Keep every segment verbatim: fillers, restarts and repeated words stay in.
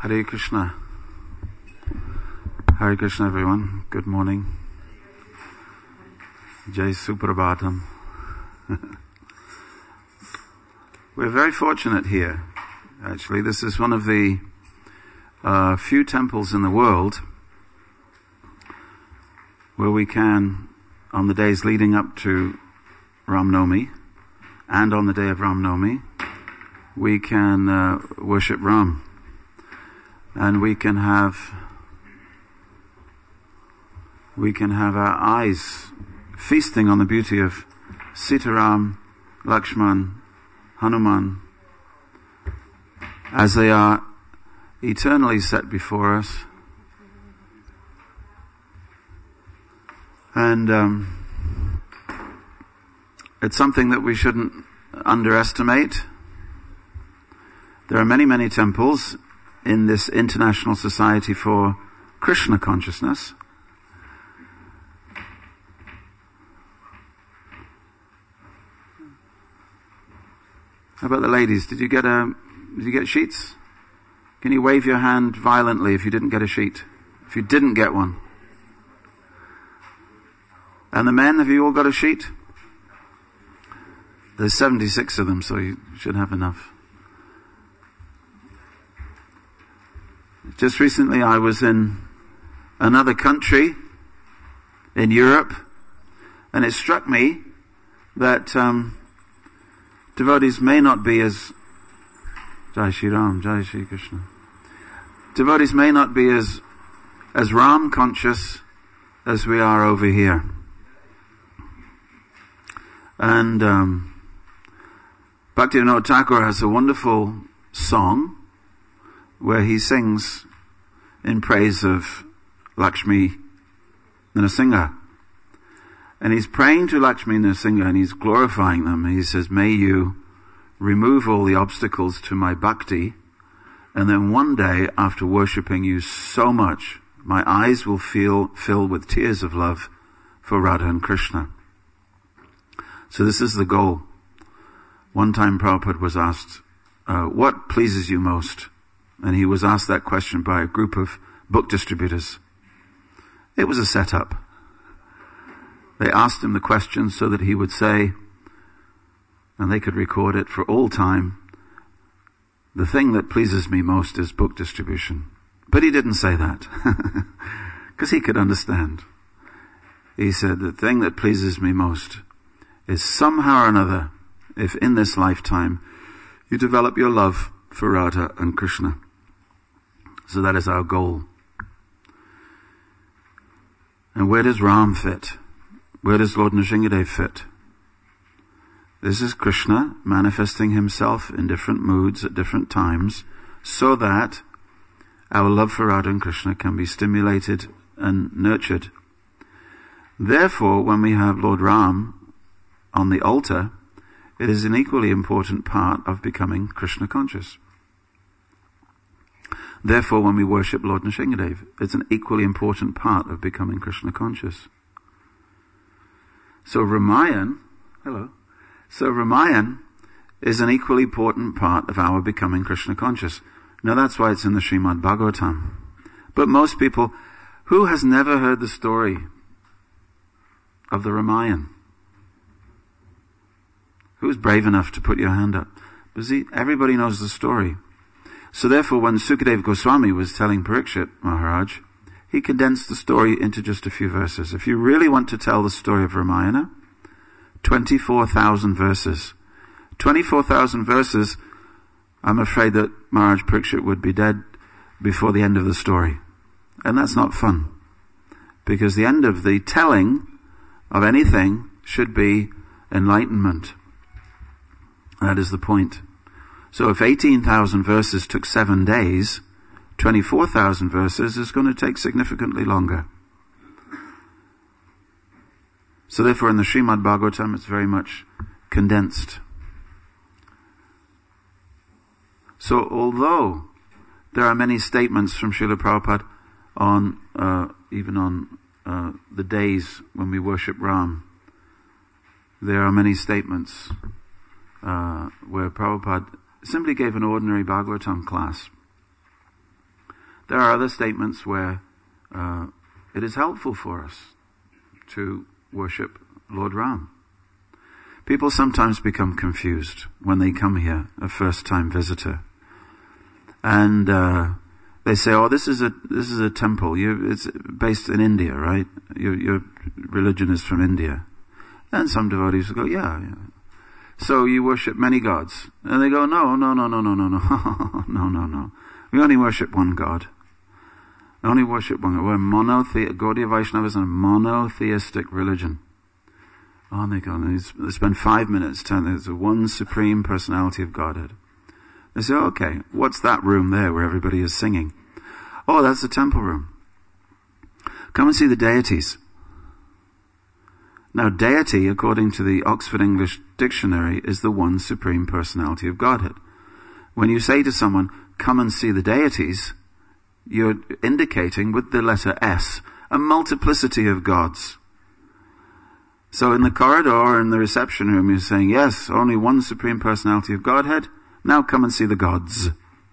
Hare Krishna. Hare Krishna, everyone. Good morning. Jai Suprabhatam. We're very fortunate here. Actually, this is one of the uh, few temples in the world where we can, on the days leading up to Ram Navami and on the day of Ram Navami, we can uh, worship Ram. And we can have we can have our eyes feasting on the beauty of Sitaram, Lakshman, Hanuman, as they are eternally set before us. And um, it's something that we shouldn't underestimate. There are many, many temples in this International Society for Krishna Consciousness. How about the ladies? Did you get a, did you get sheets? Can you wave your hand violently if you didn't get a sheet? If you didn't get one. And the men, have you all got a sheet? There's seventy-six of them, so you should have enough. Just recently I was in another country in Europe, and it struck me that um, devotees may not be as Jai Shri Ram, Jai Shri Krishna. Devotees may not be as as Ram conscious as we are over here. And um, Bhaktivinoda Thakur has a wonderful song where he sings in praise of Lakshmi Nrsimha. And he's praying to Lakshmi Nrsimha and he's glorifying them. He says, may you remove all the obstacles to my bhakti, and then one day, after worshipping you so much, my eyes will feel filled with tears of love for Radha and Krishna. So this is the goal. One time Prabhupada was asked, uh, what pleases you most? And he was asked that question by a group of book distributors. It was a setup. They asked him the question so that he would say, and they could record it for all time, the thing that pleases me most is book distribution. But he didn't say that, because he could understand. He said, the thing that pleases me most is somehow or another, if in this lifetime you develop your love for Radha and Krishna. So that is our goal. And where does Ram fit? Where does Lord Nrsimhadev fit? This is Krishna manifesting himself in different moods at different times so that our love for Radha and Krishna can be stimulated and nurtured. Therefore, when we have Lord Ram on the altar, it is an equally important part of becoming Krishna conscious. Therefore, when we worship Lord Nrsimhadev, it's an equally important part of becoming Krishna conscious. So Ramayan, hello, so Ramayan is an equally important part of our becoming Krishna conscious. Now that's why it's in the Srimad Bhagavatam. But most people, who has never heard the story of the Ramayan? Who's brave enough to put your hand up? But see, everybody knows the story. So therefore, when Sukadeva Goswami was telling Parikshit Maharaj, he condensed the story into just a few verses. If you really want to tell the story of Ramayana, twenty-four thousand verses. twenty-four thousand verses, I'm afraid that Maharaj Parikshit would be dead before the end of the story. And that's not fun. Because the end of the telling of anything should be enlightenment. That is the point. So if eighteen thousand verses took seven days, twenty-four thousand verses is going to take significantly longer. So therefore in the Srimad Bhagavatam it's very much condensed. So although there are many statements from Srila Prabhupada on, uh, even on uh, the days when we worship Ram, there are many statements uh, where Prabhupada simply gave an ordinary Bhagavatam class. There are other statements where uh, it is helpful for us to worship Lord Ram. People sometimes become confused when they come here, a first-time visitor, and uh, they say, "Oh, this is a this is a temple. You, it's based in India, right? Your, your religion is from India." And some devotees will go, "Yeah, yeah. So you worship many gods?" And they go, "No, no, no, no, no, no, no, no, no, no. We only worship one God. We only worship one God. We're monothe- Gaudiya Vaishnava is a monotheistic religion." Oh, and they go, and they spend five minutes telling there's a one supreme personality of Godhead. They say, "Okay, what's that room there where everybody is singing?" "Oh, that's the temple room. Come and see the deities." Now, deity, according to the Oxford English Dictionary, is the one supreme personality of Godhead. When you say to someone, "Come and see the deities," you're indicating with the letter S a multiplicity of gods. So in the corridor or in the reception room, you're saying, "Yes, only one supreme personality of Godhead. Now come and see the gods."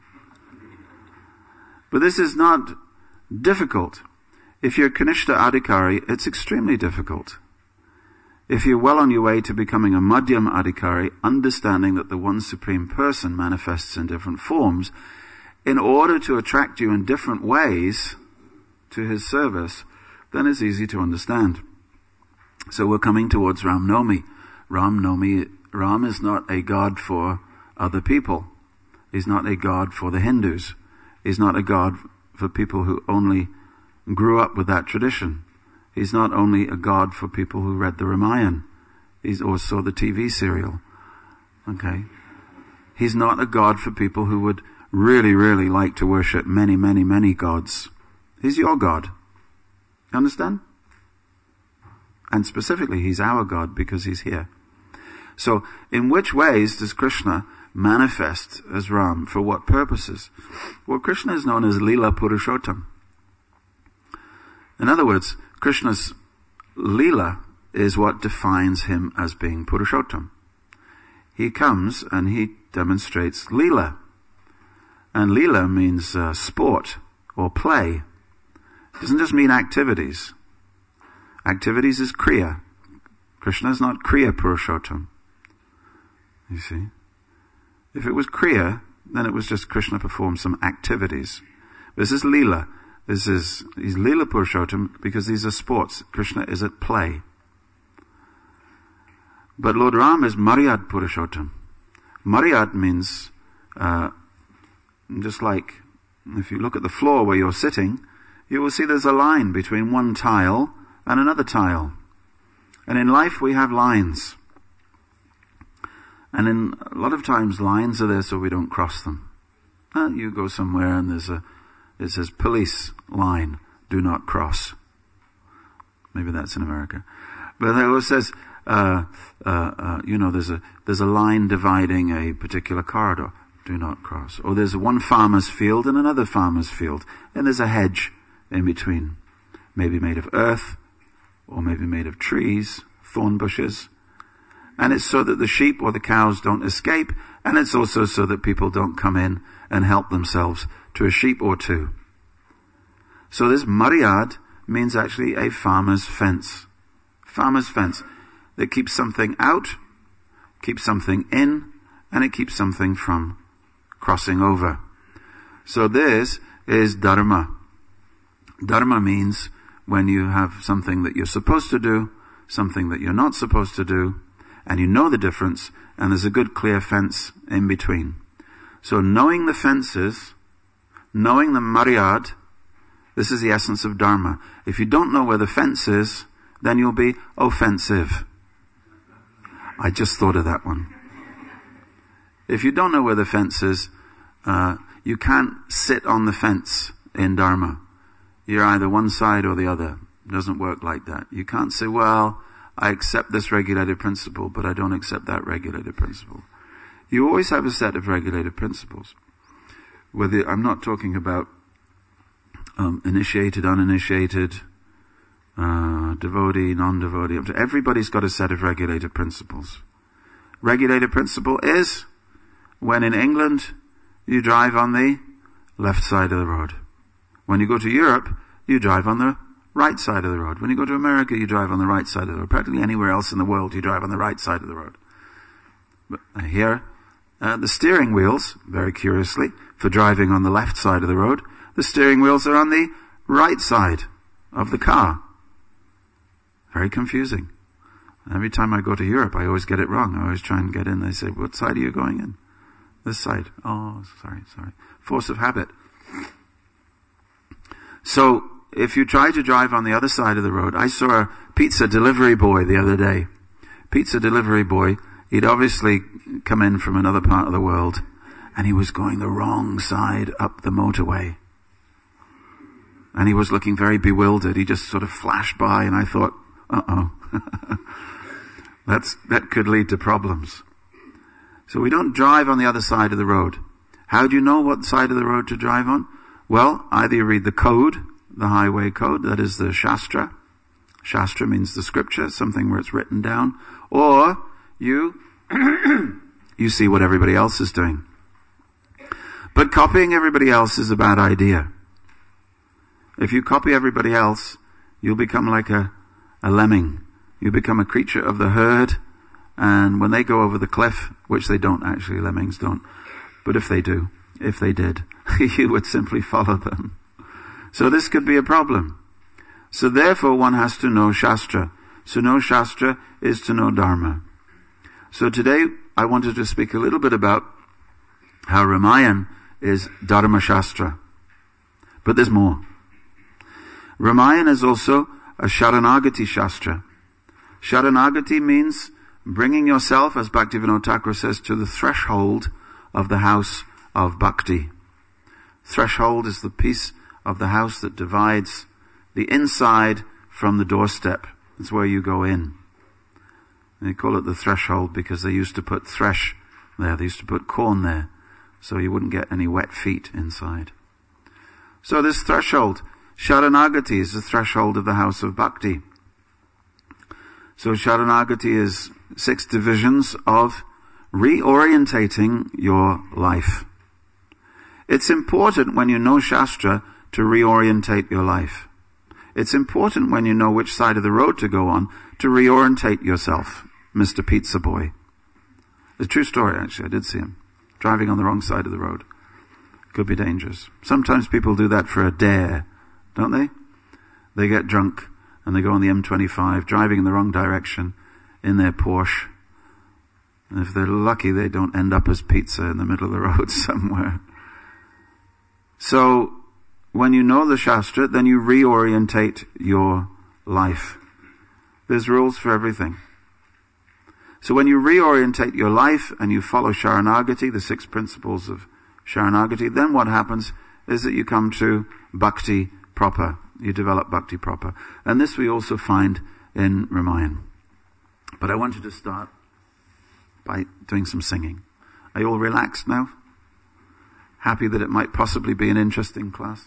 But this is not difficult. If you're Kanishta Adhikari, it's extremely difficult. If you're well on your way to becoming a Madhyam Adhikari, understanding that the one supreme person manifests in different forms, in order to attract you in different ways to his service, then it's easy to understand. So we're coming towards Ram Nomi. Ram Nomi, Ram is not a god for other people. He's not a god for the Hindus. He's not a god for people who only grew up with that tradition. He's not only a god for people who read the Ramayana. He's also the T V serial. Okay? He's not a god for people who would really, really like to worship many, many, many gods. He's your God. Understand? And specifically, he's our God because he's here. So, in which ways does Krishna manifest as Ram? For what purposes? Well, Krishna is known as Leela Purushottam. In other words, Krishna's Leela is what defines him as being Purushottam. He comes and he demonstrates Leela. And Leela means uh, sport or play. It doesn't just mean activities. Activities is Kriya. Krishna is not Kriya Purushottam. You see? If it was Kriya, then it was just Krishna performed some activities. This is Leela. This is, he's Leela Purushottam because these are sports. Krishna is at play. But Lord Ram is Maryad Purushottam. Maryad means, uh, just like if you look at the floor where you're sitting, you will see there's a line between one tile and another tile. And in life we have lines. And in a lot of times lines are there so we don't cross them. Uh, you go somewhere and there's a, it says police line, do not cross. Maybe that's in America. But it says, uh, uh, uh, you know, there's a, there's a line dividing a particular corridor. Do not cross. Or there's one farmer's field and another farmer's field. And there's a hedge in between. Maybe made of earth, or maybe made of trees, thorn bushes. And it's so that the sheep or the cows don't escape, and it's also so that people don't come in and help themselves to a sheep or two. So this Maryad means actually a farmer's fence. Farmer's fence that keeps something out, keeps something in, and it keeps something from crossing over. So this is dharma. Dharma means when you have something that you're supposed to do, something that you're not supposed to do, and you know the difference, and there's a good clear fence in between. So knowing the fences, knowing the Maryad, this is the essence of dharma. If you don't know where the fence is, then you'll be offensive. I just thought of that one. If you don't know where the fence is, uh, you can't sit on the fence in dharma. You're either one side or the other. It doesn't work like that. You can't say, well, I accept this regulated principle, but I don't accept that regulated principle. You always have a set of regulated principles. Whether I'm not talking about um, initiated, uninitiated, uh, devotee, non-devotee. Everybody's got a set of regulated principles. Regulated principle is when in England you drive on the left side of the road. When you go to Europe, you drive on the right side of the road. When you go to America, you drive on the right side of the road. Practically anywhere else in the world, you drive on the right side of the road. But here, uh, the steering wheels, very curiously, for driving on the left side of the road, the steering wheels are on the right side of the car. Very confusing. Every time I go to Europe, I always get it wrong. I always try and get in. They say, what side are you going in? This side. Oh, sorry, sorry. Force of habit. So, if you try to drive on the other side of the road, I saw a pizza delivery boy the other day. Pizza delivery boy, he'd obviously come in from another part of the world, and he was going the wrong side up the motorway. And he was looking very bewildered. He just sort of flashed by, and I thought, uh-oh. That's, that could lead to problems. So we don't drive on the other side of the road. How do you know what side of the road to drive on? Well, either you read the code, the highway code, that is the Shastra. Shastra means the scripture, something where it's written down. Or you, you see what everybody else is doing. But copying everybody else is a bad idea. If you copy everybody else, you'll become like a, a lemming. You become a creature of the herd, and when they go over the cliff, which they don't actually, lemmings don't, but if they do, if they did, you would simply follow them. So this could be a problem. So therefore one has to know Shastra. So know Shastra is to know Dharma. So today I wanted to speak a little bit about how Ramayana is Dharma Shastra. But there's more. Ramayana is also a Sharanagati Shastra. Sharanagati means bringing yourself, as Bhaktivinoda Thakur says, to the threshold of the house of bhakti. Threshold is the piece of the house that divides the inside from the doorstep. It's where you go in. They call it the threshold because they used to put thresh there. They used to put corn there, so you wouldn't get any wet feet inside. So this threshold, Sharanagati, is the threshold of the house of bhakti. So Sharanagati is six divisions of reorientating your life. It's important when you know Shastra to reorientate your life. It's important when you know which side of the road to go on to reorientate yourself, Mister Pizza Boy. It's a true story, actually. I did see him driving on the wrong side of the road. Could be dangerous. Sometimes people do that for a dare, don't they? They get drunk and they go on the M twenty-five, driving in the wrong direction in their Porsche. And if they're lucky, they don't end up as pizza in the middle of the road somewhere. So, when you know the Shastra, then you reorientate your life. There's rules for everything. So when you reorientate your life and you follow Sharanagati, the six principles of Sharanagati, then what happens is that you come to bhakti proper. You develop bhakti proper. And this we also find in Ramayana. But I wanted to start by doing some singing. Are you all relaxed now? Happy that it might possibly be an interesting class?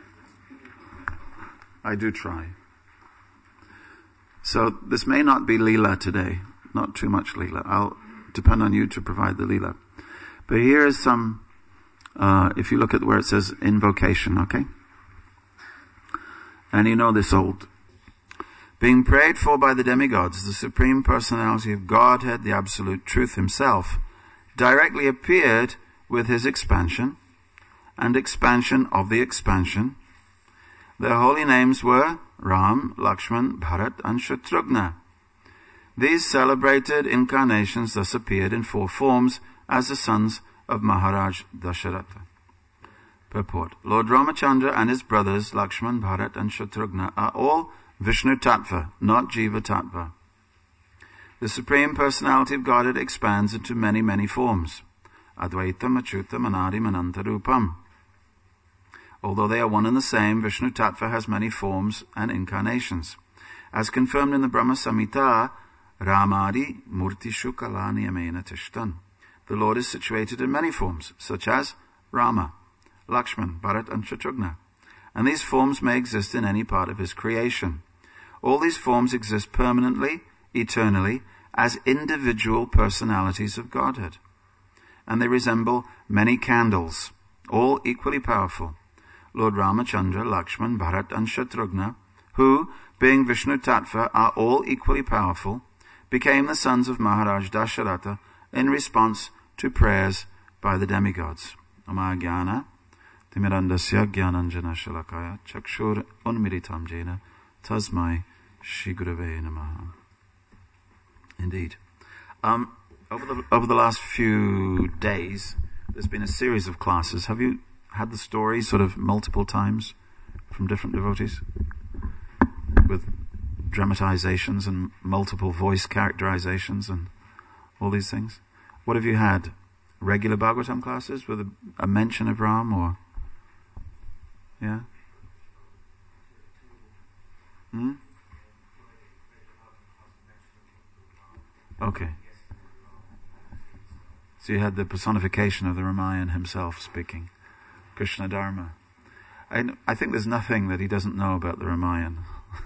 I do try. So this may not be Leela today. Not too much Leela. I'll depend on you to provide the Leela. But here is some, uh, if you look at where it says invocation, okay? And you know this old. Being prayed for by the demigods, the Supreme Personality of Godhead, the Absolute Truth Himself, directly appeared with His expansion and expansion of the expansion. Their holy names were Ram, Lakshman, Bharat, and Shatrughna. These celebrated incarnations thus appeared in four forms as the sons of Maharaj Dasharatha. Purport. Lord Ramachandra and his brothers Lakshman, Bharat, and Shatrughna are all Vishnu Tattva, not Jiva Tattva. The Supreme Personality of Godhead expands into many, many forms. Advaitam, Achyutam, Anadim, Anantarupam. Although they are one and the same, Vishnu Tattva has many forms and incarnations. As confirmed in the Brahma Samhita, Ramadi Murtishu Kalani Amena Tishtan. The Lord is situated in many forms, such as Rama, Lakshman, Bharat, and Shatrughna. And these forms may exist in any part of His creation. All these forms exist permanently, eternally, as individual personalities of Godhead. And they resemble many candles, all equally powerful. Lord Ramachandra, Lakshman, Bharat and Shatrughna, who, being Vishnu Tattva, are all equally powerful, became the sons of Maharaj Dasharatha in response to prayers by the demigods. Amagana, Timirandasya Gyananjana Shalakaya, Chakshur Unmiritam Jena, Tasmai Shigurave Namaha. Indeed. Um, over the, over the last few days, there's been a series of classes. Have you had the story sort of multiple times from different devotees? With dramatizations and multiple voice characterizations and all these things? What have you had? Regular Bhagavatam classes with a, a mention of Ram or... Yeah? Hmm? Okay. So you had the personification of the Ramayan himself speaking. Krishna Dharma. I, I think there's nothing that he doesn't know about the Ramayan.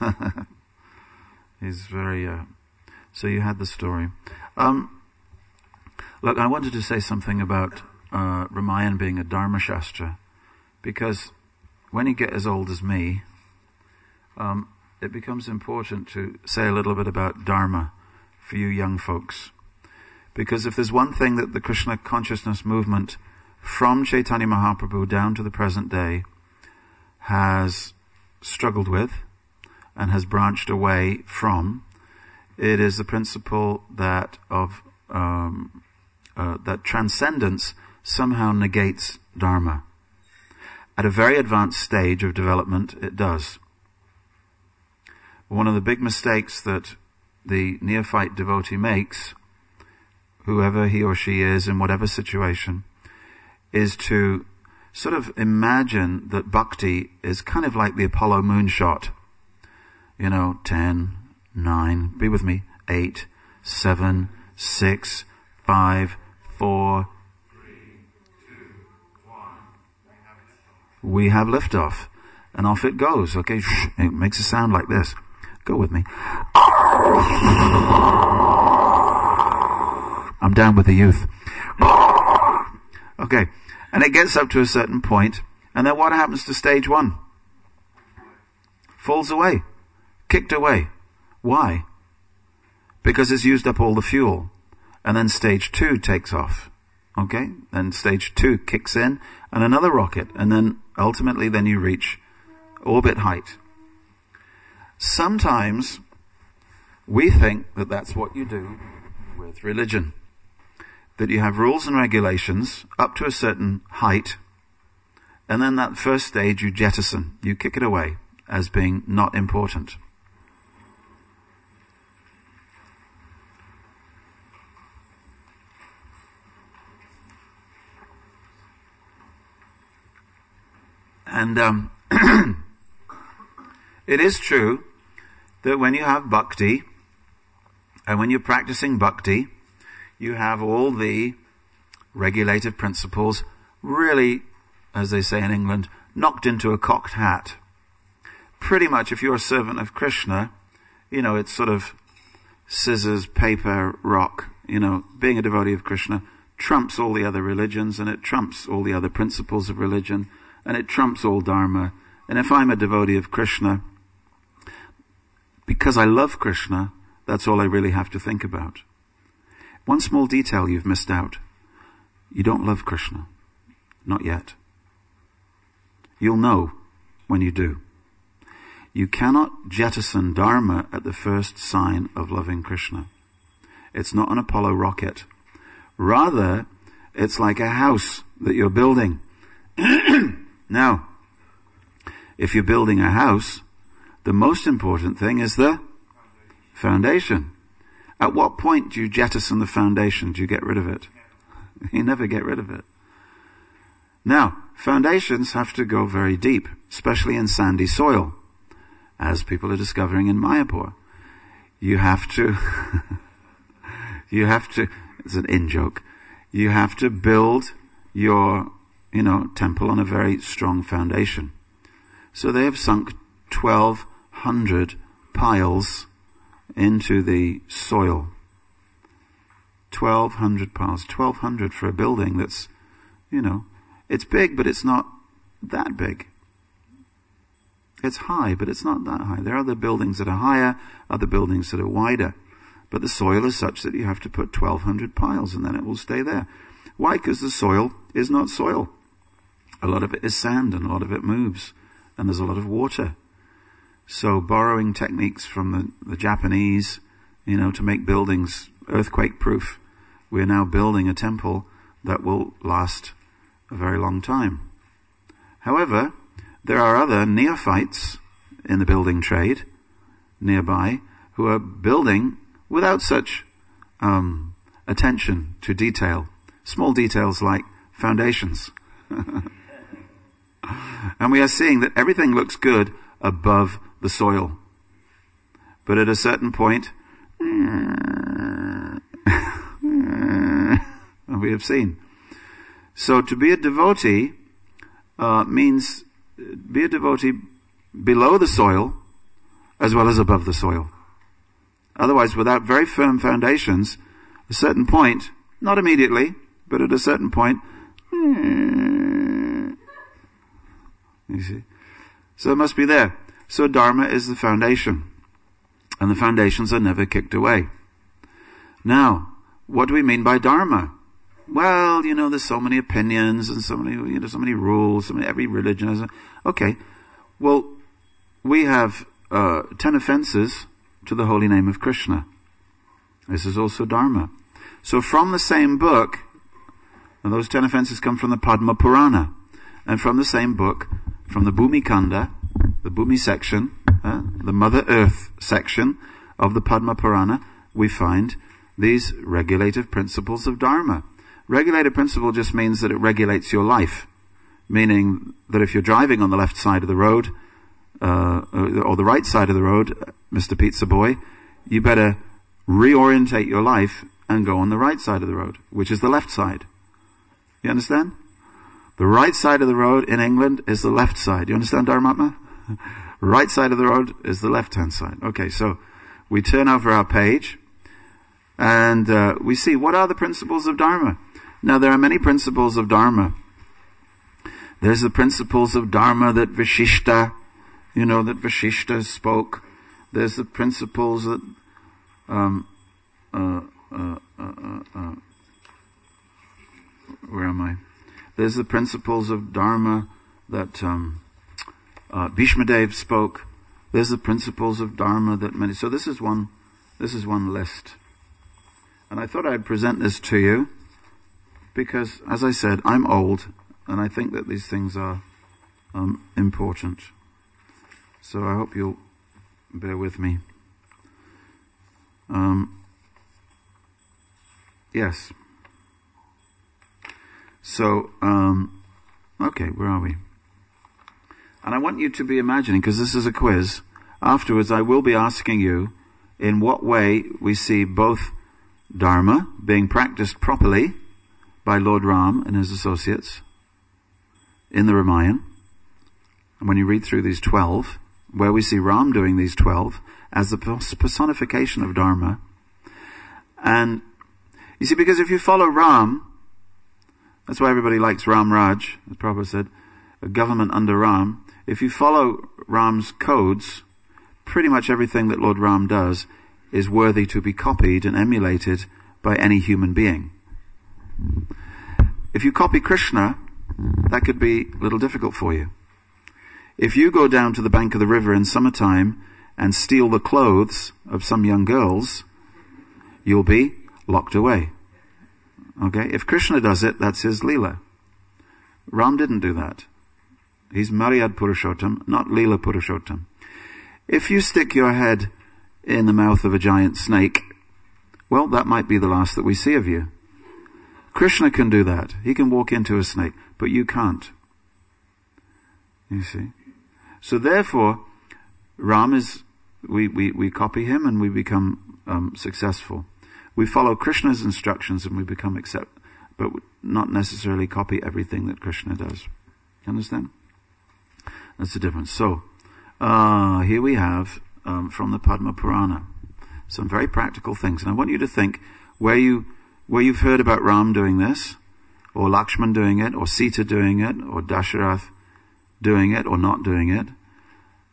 He's very... Uh, so you had the story. Um, look, I wanted to say something about uh, Ramayan being a Dharma Shastra, because when you get as old as me, um, it becomes important to say a little bit about Dharma for you young folks. Because if there's one thing that the Krishna consciousness movement from Chaitanya Mahaprabhu down to the present day has struggled with and has branched away from, it is the principle that of um, uh, that transcendence somehow negates Dharma. At a very advanced stage of development, it does. One of the big mistakes that the neophyte devotee makes, whoever he or she is in whatever situation, is to sort of imagine that bhakti is kind of like the Apollo moonshot. You know, ten, nine, be with me, eight, seven, six, five, four, three, two, one. We have liftoff. And off it goes, okay? It makes a sound like this. Go with me. I'm down with the youth. Okay. And it gets up to a certain point, and then what happens to stage one? Falls away. Kicked away. Why? Because it's used up all the fuel. And then stage two takes off. Okay? Then stage two kicks in, and another rocket. And then ultimately then you reach orbit height. Sometimes we think that that's what you do with religion. That you have rules and regulations up to a certain height, and then that first stage you jettison, you kick it away as being not important. And um, it is true that when you have bhakti, and when you're practicing bhakti, you have all the regulative principles really, as they say in England, knocked into a cocked hat. Pretty much if you're a servant of Krishna, you know, it's sort of scissors, paper, rock. You know, being a devotee of Krishna trumps all the other religions, and it trumps all the other principles of religion, and it trumps all dharma. And if I'm a devotee of Krishna, because I love Krishna, that's all I really have to think about. One small detail you've missed out. You don't love Krishna. Not yet. You'll know when you do. You cannot jettison dharma at the first sign of loving Krishna. It's not an Apollo rocket. Rather, it's like a house that you're building. Now, if you're building a house, the most important thing is the foundation. At what point do you jettison the foundation? Do you get rid of it? You never get rid of it. Now, foundations have to go very deep, especially in sandy soil, as people are discovering in Mayapur. You have to, you have to, it's an in-joke, you have to build your, you know, temple on a very strong foundation. So they have sunk twelve hundred piles into the soil. twelve hundred piles. twelve hundred for a building that's, you know, it's big, but it's not that big. It's high, but it's not that high. There are other buildings that are higher, other buildings that are wider. But the soil is such that you have to put twelve hundred piles and then it will stay there. Why? Because the soil is not soil. A lot of it is sand and a lot of it moves. And there's a lot of water. So borrowing techniques from the, the Japanese, you know, to make buildings earthquake proof, we're now building a temple that will last a very long time. However, there are other neophytes in the building trade nearby who are building without such um, attention to detail. Small details like foundations. And we are seeing that everything looks good above the soil. But at a certain point, we have seen. So to be a devotee uh, means be a devotee below the soil as well as above the soil. Otherwise, without very firm foundations, at a certain point, not immediately, but at a certain point, you see. So it must be there. So Dharma is the foundation. And the foundations are never kicked away. Now, what do we mean by Dharma? Well, you know, there's so many opinions and so many, you know, so many rules. So many, every religion has a, okay. Well, we have uh, ten offenses to the holy name of Krishna. This is also Dharma. So from the same book, and those ten offenses come from the Padma Purana, and from the same book, from the Bhumi Kanda, the Bhumi section, uh, the Mother Earth section of the Padma Purana, we find these regulative principles of Dharma. Regulative principle just means that it regulates your life, meaning that if you're driving on the left side of the road, uh, or the right side of the road, Mister Pizza Boy, you better reorientate your life and go on the right side of the road, which is the left side. You understand? The right side of the road in England is the left side. You understand, Dharmatma? Right side of the road is the left-hand side. Okay, so we turn over our page and uh, we see what are the principles of Dharma. Now, there are many principles of Dharma. There's the principles of Dharma that Vashishta, you know, that Vashishta spoke. There's the principles that um, uh, uh, uh, uh, uh, where am I? There's the principles of Dharma that um, uh, Bhishmadev spoke. There's the principles of Dharma that many. So this is one. This is one list, and I thought I'd present this to you because, as I said, I'm old, and I think that these things are um, important. So I hope you'll bear with me. Um, yes. So, um, okay, where are we? And I want you to be imagining, because this is a quiz, afterwards I will be asking you in what way we see both Dharma being practiced properly by Lord Ram and his associates in the Ramayana. And when you read through these twelve, where we see Ram doing these twelve as the personification of Dharma. And you see, because if you follow Ram, that's why everybody likes Ram Raj, as Prabhupada said, a government under Ram. If you follow Ram's codes, pretty much everything that Lord Ram does is worthy to be copied and emulated by any human being. If you copy Krishna, that could be a little difficult for you. If you go down to the bank of the river in summertime and steal the clothes of some young girls, you'll be locked away. Okay? If Krishna does it, that's his Leela. Ram didn't do that. He's Maryad Purushottam, not Leela Purushottam. If you stick your head in the mouth of a giant snake, well, that might be the last that we see of you. Krishna can do that. He can walk into a snake, but you can't. You see? So therefore, Ram is, we, we, we copy him and we become um, successful. We follow Krishna's instructions and we become accept, but not necessarily copy everything that Krishna does. Understand? That's the difference. So, uh, here we have, um, from the Padma Purana, some very practical things. And I want you to think where you, where you've heard about Ram doing this, or Lakshman doing it, or Sita doing it, or Dasharath doing it, or not doing it.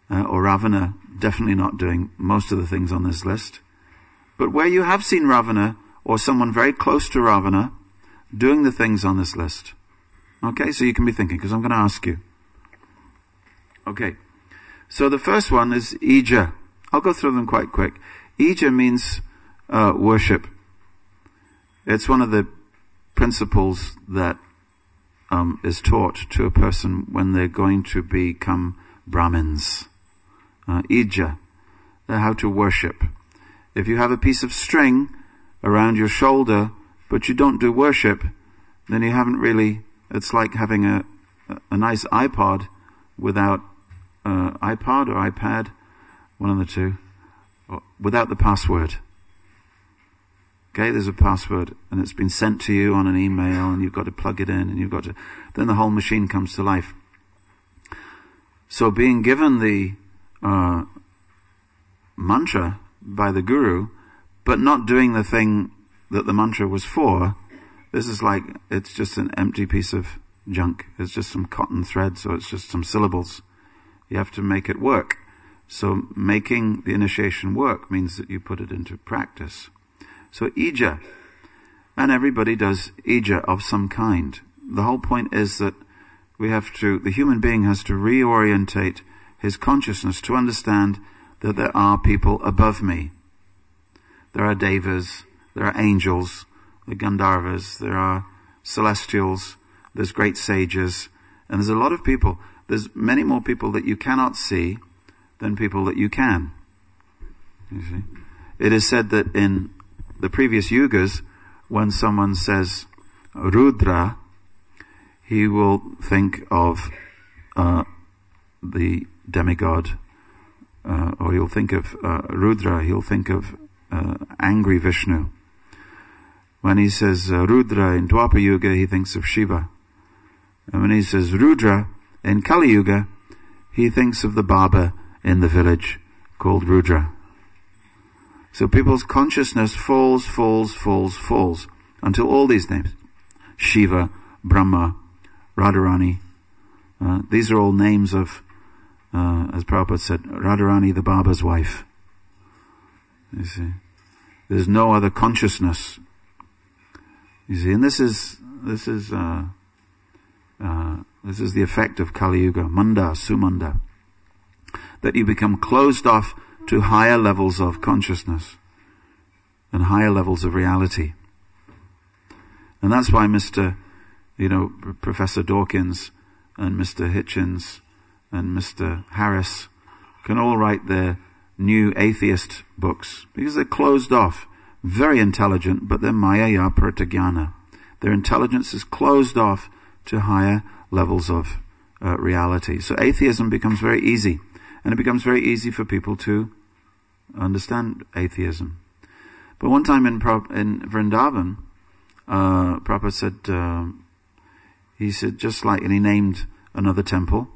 uh, or Ravana, definitely not doing most of the things on this list. But where you have seen Ravana, or someone very close to Ravana, doing the things on this list. Okay, so you can be thinking, because I'm going to ask you. Okay, so the first one is Ija. I'll go through them quite quick. Ija means uh, worship. It's one of the principles that um, is taught to a person when they're going to become Brahmins. Uh, Ija, how to worship. If you have a piece of string around your shoulder, but you don't do worship, then you haven't really, it's like having a, a nice iPod without, uh, iPod or iPad, one of the two, without the password. Okay, there's a password, and it's been sent to you on an email, and you've got to plug it in, and you've got to, then the whole machine comes to life. So being given the uh, mantra by the guru, but not doing the thing that the mantra was for, this is like, it's just an empty piece of junk. It's just some cotton thread, so it's just some syllables. You have to make it work. So making the initiation work means that you put it into practice. So Ija, and everybody does Ija of some kind. The whole point is that we have to, the human being has to reorientate his consciousness to understand that there are people above me. There are devas, there are angels, the Gandharvas, there are celestials, there's great sages, and there's a lot of people. There's many more people that you cannot see than people that you can. You see? It is said that in the previous yugas, when someone says Rudra, he will think of uh, the demigod, uh, or he'll think of uh, Rudra, he'll think of uh, angry Vishnu. When he says uh, Rudra in Dwapara Yuga, he thinks of Shiva. And when he says Rudra in Kali Yuga, he thinks of the Baba in the village called Rudra. So people's consciousness falls, falls, falls, falls, until all these names, Shiva, Brahma, Radharani, uh, these are all names of, uh, as Prabhupada said, Radharani, the Baba's wife. You see, there's no other consciousness. You see, and this is, this is, uh, uh, this is the effect of Kali Yuga, Manda, Sumanda, that you become closed off to higher levels of consciousness and higher levels of reality. And that's why Mister, you know, Professor Dawkins and Mister Hitchens and Mister Harris can all write their new atheist books, because they're closed off, very intelligent, but they're maya pratyajnana. Their intelligence is closed off to higher levels of uh, reality. So atheism becomes very easy, and it becomes very easy for people to understand atheism. But one time in, in Vrindavan, uh, Prabhupada said, uh, he said, just like, and he named another temple.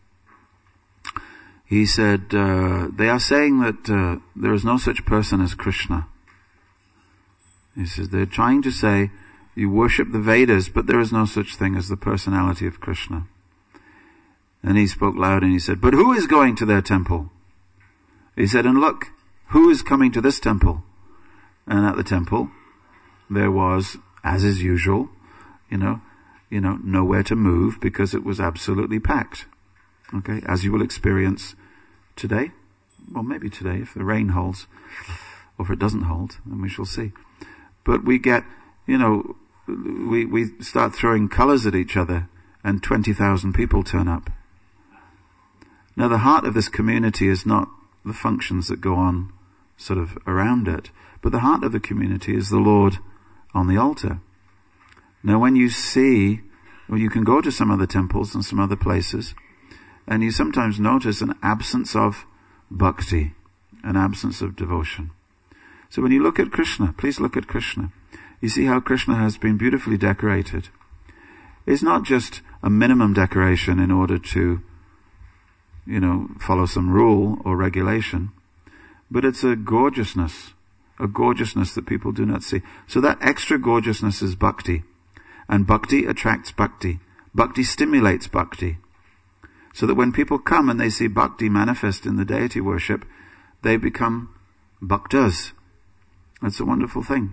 He said, uh, they are saying that uh, there is no such person as Krishna. He says, they're trying to say, you worship the Vedas, but there is no such thing as the personality of Krishna. And he spoke loud and he said, but who is going to their temple? He said, and look, who is coming to this temple? And at the temple, there was, as is usual, you know, you know, nowhere to move because it was absolutely packed. Okay, as you will experience today. Well, maybe today, if the rain holds, or if it doesn't hold, then we shall see. But we get, you know, we, we start throwing colors at each other, and twenty thousand people turn up. Now, the heart of this community is not the functions that go on sort of around it, but the heart of the community is the Lord on the altar. Now, when you see, well, you can go to some other temples and some other places, and you sometimes notice an absence of bhakti, an absence of devotion. So when you look at Krishna, please look at Krishna. You see how Krishna has been beautifully decorated. It's not just a minimum decoration in order to, you know, follow some rule or regulation, but it's a gorgeousness, a gorgeousness that people do not see. So that extra gorgeousness is bhakti, and bhakti attracts bhakti. Bhakti stimulates bhakti. So that when people come and they see bhakti manifest in the deity worship, they become bhaktas. That's a wonderful thing.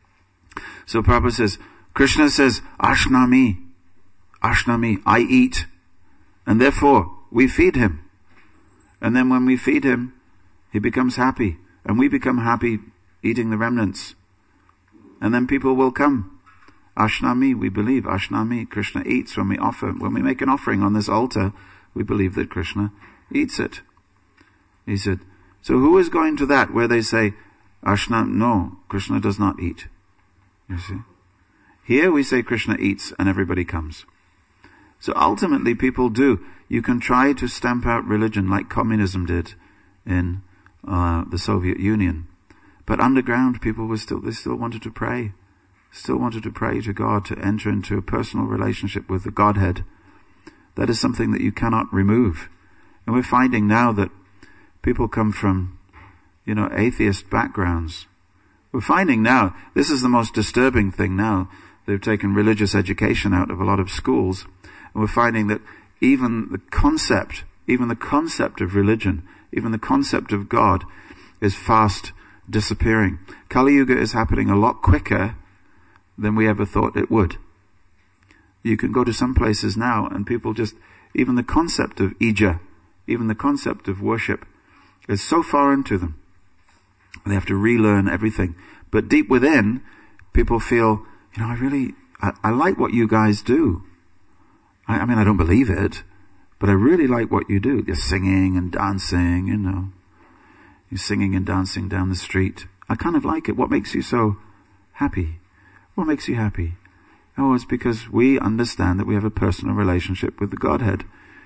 So Prabhupada says, Krishna says, Ashnami, Ashnami, I eat. And therefore, we feed him. And then when we feed him, he becomes happy. And we become happy eating the remnants. And then people will come. Ashnami, we believe. Ashnami, Krishna eats when we offer. When we make an offering on this altar, we believe that Krishna eats it. He said, so who is going to that where they say, Ashna, no, Krishna does not eat. You see? Here we say Krishna eats and everybody comes. So ultimately people do. You can try to stamp out religion like communism did in uh, the Soviet Union. But underground people were still, they still wanted to pray. Still wanted to pray to God, to enter into a personal relationship with the Godhead. That is something that you cannot remove. And we're finding now that people come from, you know, atheist backgrounds. We're finding now, this is the most disturbing thing now. They've taken religious education out of a lot of schools. And we're finding that even the concept, even the concept of religion, even the concept of God is fast disappearing. Kali Yuga is happening a lot quicker than we ever thought it would. You can go to some places now and people just, even the concept of ija, even the concept of worship is so foreign to them. They have to relearn everything. But deep within, people feel, you know, I really, I, I like what you guys do. I, I mean, I don't believe it, but I really like what you do. You're singing and dancing, you know. You're singing and dancing down the street. I kind of like it. What makes you so happy? What makes you happy? Oh, it's because we understand that we have a personal relationship with the Godhead.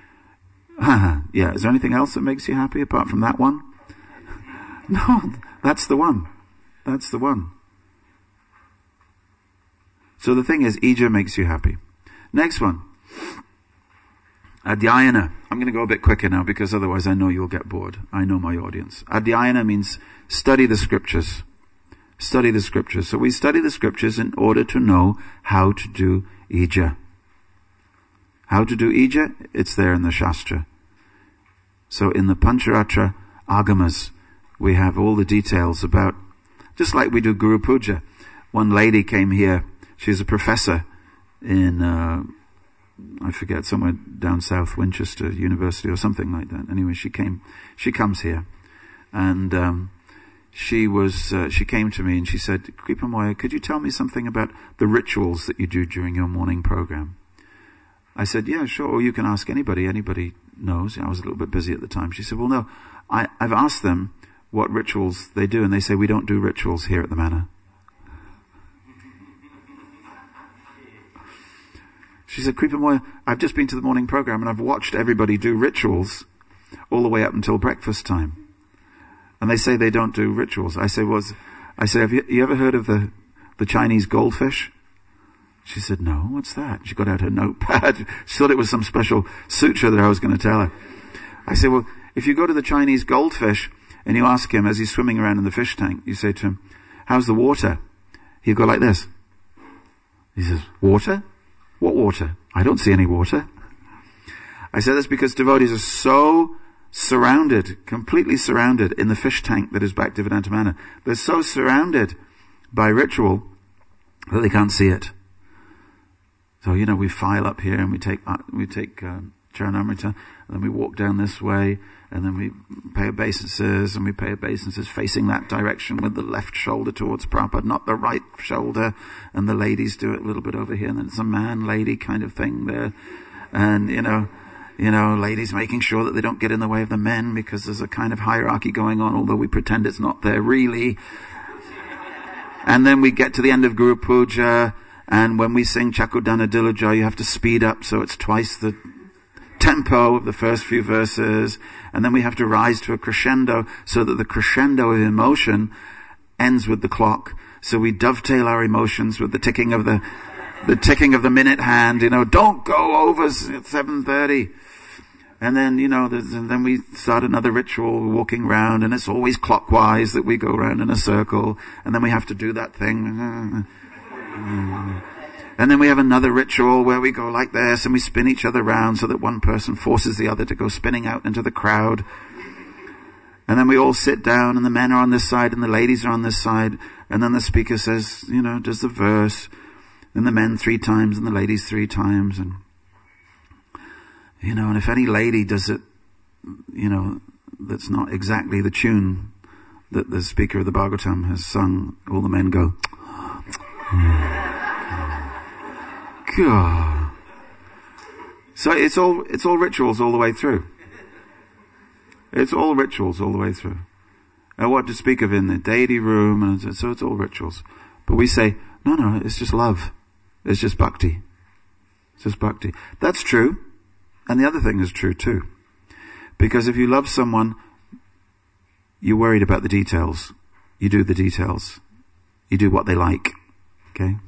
Yeah, is there anything else that makes you happy apart from that one? No, that's the one. That's the one. So the thing is, ija makes you happy. Next one. Adhyayana. I'm going to go a bit quicker now because otherwise I know you'll get bored. I know my audience. Adhyayana means study the scriptures. Study the scriptures. So we study the scriptures in order to know how to do ija. How to do ija? It's there in the Shastra. So in the Pancharatra Agamas, we have all the details about, just like we do Guru Puja. One lady came here. She's a professor in, uh, I forget, somewhere down south, Winchester University or something like that. Anyway, she came, she comes here. And, um, she was, uh, she came to me and she said, Kripa Moya, could you tell me something about the rituals that you do during your morning program? I said, yeah, sure, or you can ask anybody. Anybody knows. I was a little bit busy at the time. She said, well, no, I, I've asked them what rituals they do, and they say, we don't do rituals here at the manor. She said, Kripa Moya, I've just been to the morning program and I've watched everybody do rituals all the way up until breakfast time. And they say they don't do rituals. I say, was, I say, have you, you ever heard of the, the Chinese goldfish? She said, no, what's that? She got out her notepad. She thought it was some special sutra that I was going to tell her. I said, well, if you go to the Chinese goldfish and you ask him as he's swimming around in the fish tank, you say to him, how's the water? He'll go like this. He says, water? What water? I don't see any water. I said, that's because devotees are so surrounded, completely surrounded in the fish tank that is Bhaktivedanta Manor. They're so surrounded by ritual that they can't see it. So, you know, we file up here and we take, uh, we take, um, Charanamrita, and then we walk down this way, and then we pay obeisances, and we pay obeisances facing that direction with the left shoulder towards Prabhupada, not the right shoulder, and the ladies do it a little bit over here, and then it's a man-lady kind of thing there, and, you know, you know, ladies making sure that they don't get in the way of the men, because there's a kind of hierarchy going on, although we pretend it's not there really. And then we get to the end of Guru Puja, and when we sing Chakudana Dilaja, you have to speed up so it's twice the tempo of the first few verses, and then we have to rise to a crescendo so that the crescendo of emotion ends with the clock. So we dovetail our emotions with the ticking of the the ticking of the minute hand. You know, don't go over seven thirty. And then, you know, and then we start another ritual, walking round, and it's always clockwise that we go round in a circle, and then we have to do that thing. And then we have another ritual where we go like this and we spin each other around so that one person forces the other to go spinning out into the crowd. And then we all sit down and the men are on this side and the ladies are on this side. And then the speaker says, you know, does the verse. And the men three times and the ladies three times. And, you know, and if any lady does it, you know, that's not exactly the tune that the speaker of the Bhagavatam has sung, all the men go, God. So it's all, it's all rituals all the way through. It's all rituals all the way through. And what to speak of in the deity room, and so it's all rituals. But we say, no, no, it's just love. It's just bhakti. It's just bhakti. That's true. And the other thing is true too. Because if you love someone, you're worried about the details. You do the details. You do what they like. Okay?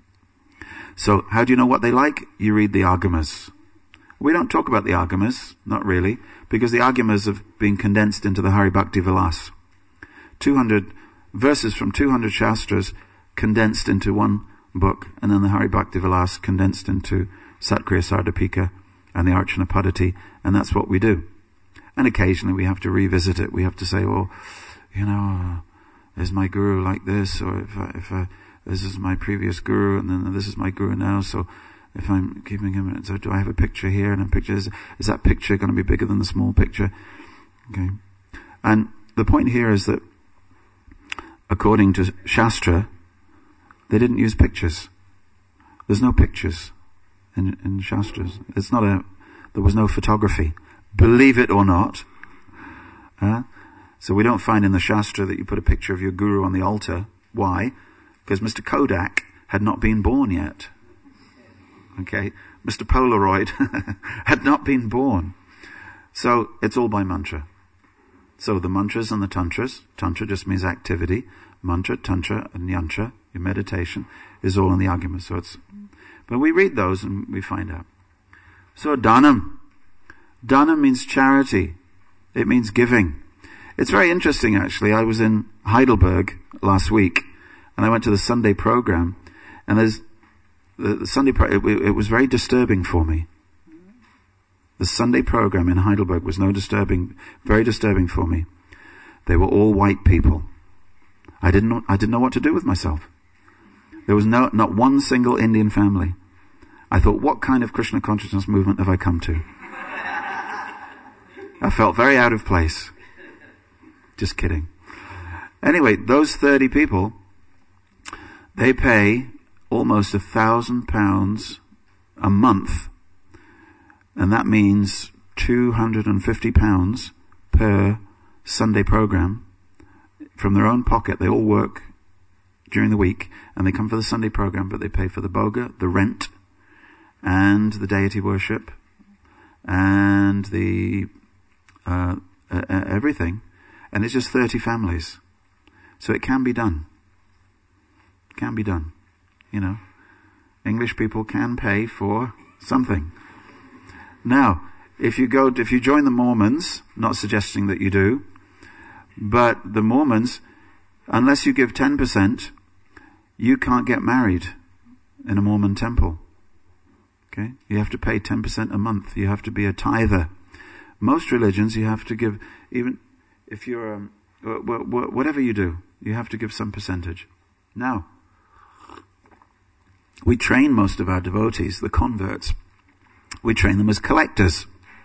So how do you know what they like? You read the Agamas. We don't talk about the Agamas, not really, because the Agamas have been condensed into the Hari Bhakti Vilas. two hundred verses from two hundred Shastras condensed into one book, and then the Hari Bhakti Vilas condensed into Satkriya Sardapika and the Archana Paddhati, and that's what we do. And occasionally we have to revisit it. We have to say, oh, you know, uh, is my guru like this? Or if I, if I, this is my previous guru, and then this is my guru now, so if I'm keeping him, so do I have a picture here and a picture, is, is that picture going to be bigger than the small picture? Okay. And the point here is that according to Shastra, they didn't use pictures. There's no pictures in, in Shastras. It's not a, there was no photography. Believe it or not. Uh, so we don't find in the Shastra that you put a picture of your guru on the altar. Why? Because Mister Kodak had not been born yet. Okay? Mister Polaroid had not been born. So it's all by mantra. So the mantras and the tantras, tantra just means activity, mantra, tantra, and yantra, your meditation, is all in the Agamas. So it's, but we read those and we find out. So Dhanam. Dhanam means charity. It means giving. It's very interesting actually. I was in Heidelberg last week and I went to the Sunday program, and there's the, the Sunday pro- it, it was very disturbing for me. The Sunday program in Heidelberg was no disturbing, very disturbing for me. They were all white people. I didn't know, I didn't know what to do with myself. There was no, not one single Indian family. I thought, what kind of Krishna consciousness movement have I come to? I felt very out of place. Just kidding. Anyway, those thirty people, they pay almost a thousand pounds a month. And that means two hundred fifty pounds per Sunday program from their own pocket. They all work during the week and they come for the Sunday program, but they pay for the boga, the rent, and the deity worship, and the uh, uh, everything. And it's just thirty families. So it can be done. It can be done. You know, English people can pay for something. Now, if you go, if you join the Mormons, not suggesting that you do, but the Mormons, unless you give ten percent, you can't get married in a Mormon temple. Okay? You have to pay ten percent a month. You have to be a tither. Most religions, you have to give, even if you're, um, whatever you do, you have to give some percentage. Now, we train most of our devotees, the converts, we train them as collectors.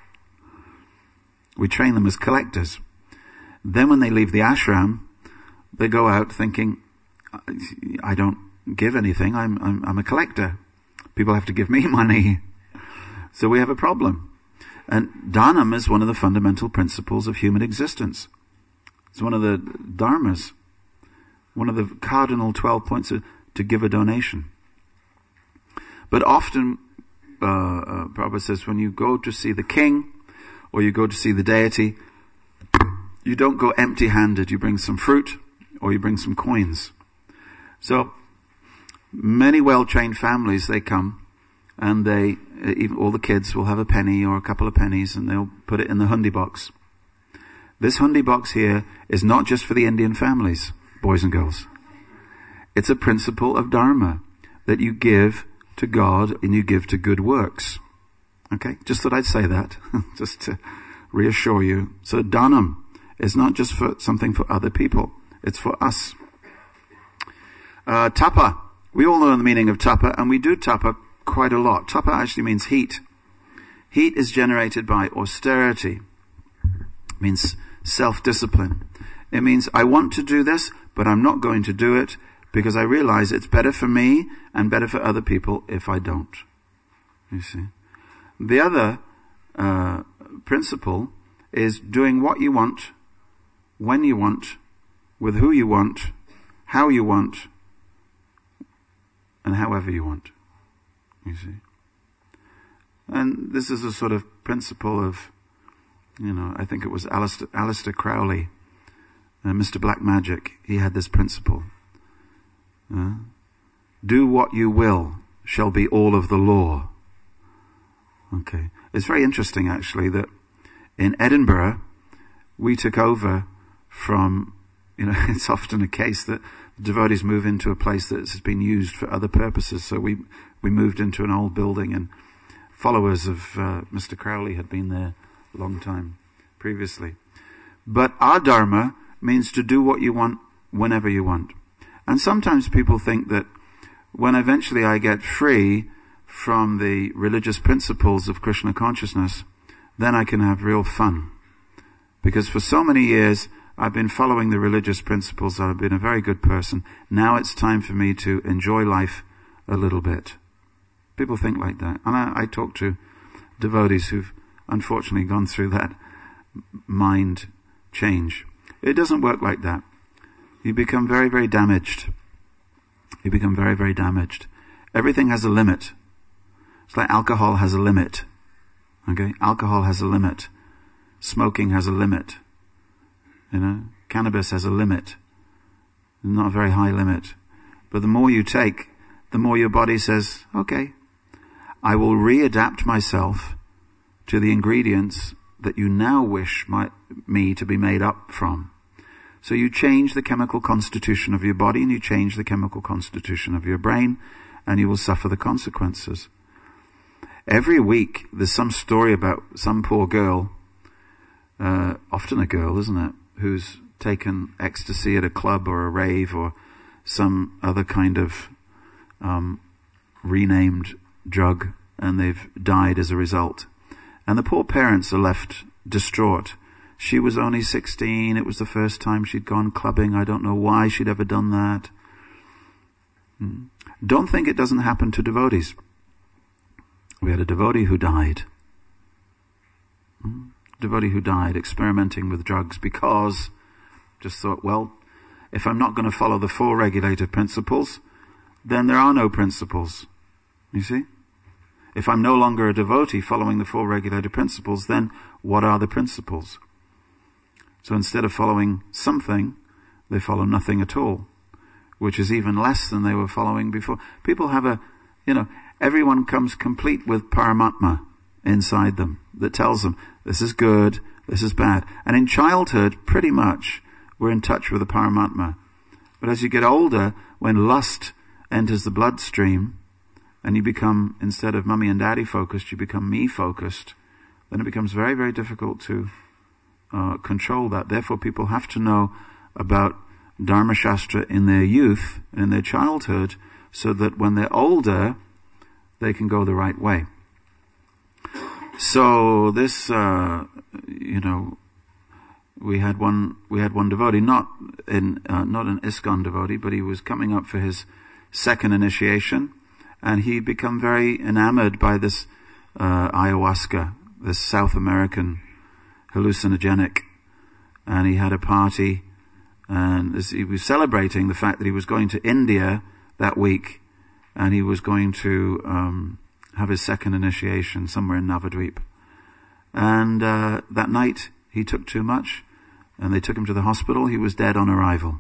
We train them as collectors. Then when they leave the ashram, they go out thinking, I don't give anything, I'm, I'm, I'm a collector. People have to give me money. So we have a problem. And dhanam is one of the fundamental principles of human existence. It's one of the dharmas, one of the cardinal twelve points of, to give a donation. But often, uh, uh, Prabhupada says, when you go to see the king, or you go to see the deity, you don't go empty-handed. You bring some fruit, or you bring some coins. So, many well-trained families, they come, and they, even all the kids will have a penny or a couple of pennies, and they'll put it in the hundi box. This hundi box here is not just for the Indian families, boys and girls. It's a principle of dharma, that you give to God and you give to good works. Okay? Just thought I'd say that, just to reassure you. So Danam is not just for something for other people, it's for us. Uh, tapa. We all know the meaning of tapa, and we do tapa quite a lot. Tapa actually means heat. Heat is generated by austerity. It means self-discipline. It means I want to do this, but I'm not going to do it because I realize it's better for me and better for other people if I don't. You see. The other uh, principle is doing what you want, when you want, with who you want, how you want, and however you want. You see. And this is a sort of principle of, you know, I think it was Alistair, Alistair Crowley, uh, Mister Black Magic. He had this principle. Uh, do what you will shall be all of the law. Okay. It's very interesting, actually, that in Edinburgh, we took over from, you know, it's often a case that devotees move into a place that has been used for other purposes. So we we moved into an old building, and followers of uh, Mister Crowley had been there a long time previously. But our dharma means to do what you want whenever you want. And sometimes people think that when eventually I get free from the religious principles of Krishna consciousness, then I can have real fun. Because for so many years, I've been following the religious principles. I've been a very good person. Now it's time for me to enjoy life a little bit. People think like that. And I, I talk to devotees who've unfortunately gone through that mind change. It doesn't work like that. You become very, very damaged. You become very, very damaged. Everything has a limit. It's like alcohol has a limit. Okay? Alcohol has a limit. Smoking has a limit. You know? Cannabis has a limit. Not a very high limit. But the more you take, the more your body says, okay, I will readapt myself to the ingredients that you now wish my, me to be made up from. So you change the chemical constitution of your body and you change the chemical constitution of your brain, and you will suffer the consequences. Every week there's some story about some poor girl, uh, often a girl, isn't it, who's taken ecstasy at a club or a rave or some other kind of um, renamed drug, and they've died as a result. And the poor parents are left distraught. She was only sixteen. It was the first time she'd gone clubbing. I don't know why she'd ever done that. Mm. Don't think it doesn't happen to devotees. We had a devotee who died. Mm. Devotee who died experimenting with drugs because just thought, well, if I'm not going to follow the four regulated principles, then there are no principles. You see? If I'm no longer a devotee following the four regulated principles, then what are the principles? So instead of following something, they follow nothing at all, which is even less than they were following before. People have a, you know, everyone comes complete with Paramatma inside them that tells them this is good, this is bad. And in childhood, pretty much, we're in touch with the Paramatma. But as you get older, when lust enters the bloodstream, and you become, instead of mummy and daddy focused, you become me focused, then it becomes very, very difficult to uh, control that. Therefore, people have to know about Dharma Shastra in their youth, in their childhood, so that when they're older, they can go the right way. So this, uh, you know, we had one, we had one devotee, not in, uh, not an ISKCON devotee, but he was coming up for his second initiation, and he'd become very enamored by this uh, ayahuasca, this South American hallucinogenic. And he had a party, and this, he was celebrating the fact that he was going to India that week, and he was going to um, have his second initiation somewhere in Navadvip. And uh, that night he took too much, and they took him to the hospital. He was dead on arrival.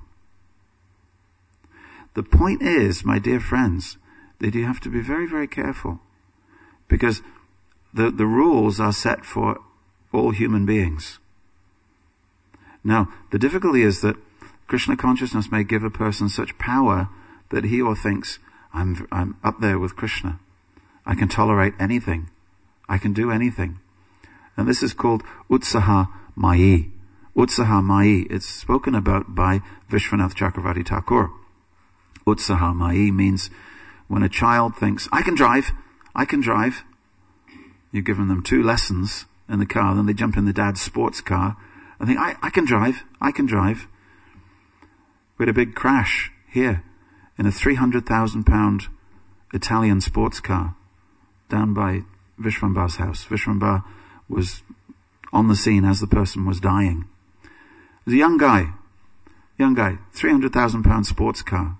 The point is, my dear friends, that you have to be very, very careful, because the, the rules are set for all human beings. Now, the difficulty is that Krishna consciousness may give a person such power that he or thinks, I'm, I'm up there with Krishna. I can tolerate anything. I can do anything. And this is called Utsaha Mayi. Utsaha Mayi. It's spoken about by Vishwanath Chakravarti Thakur. Utsaha Mayi means when a child thinks, I can drive, I can drive. You've given them two lessons in the car, then they jump in the dad's sports car and think, I, I can drive, I can drive. We had a big crash here in a three hundred thousand pound Italian sports car down by Vishwambar's house. Vishwambar was on the scene as the person was dying. It was a young guy, young guy, three hundred thousand pound sports car.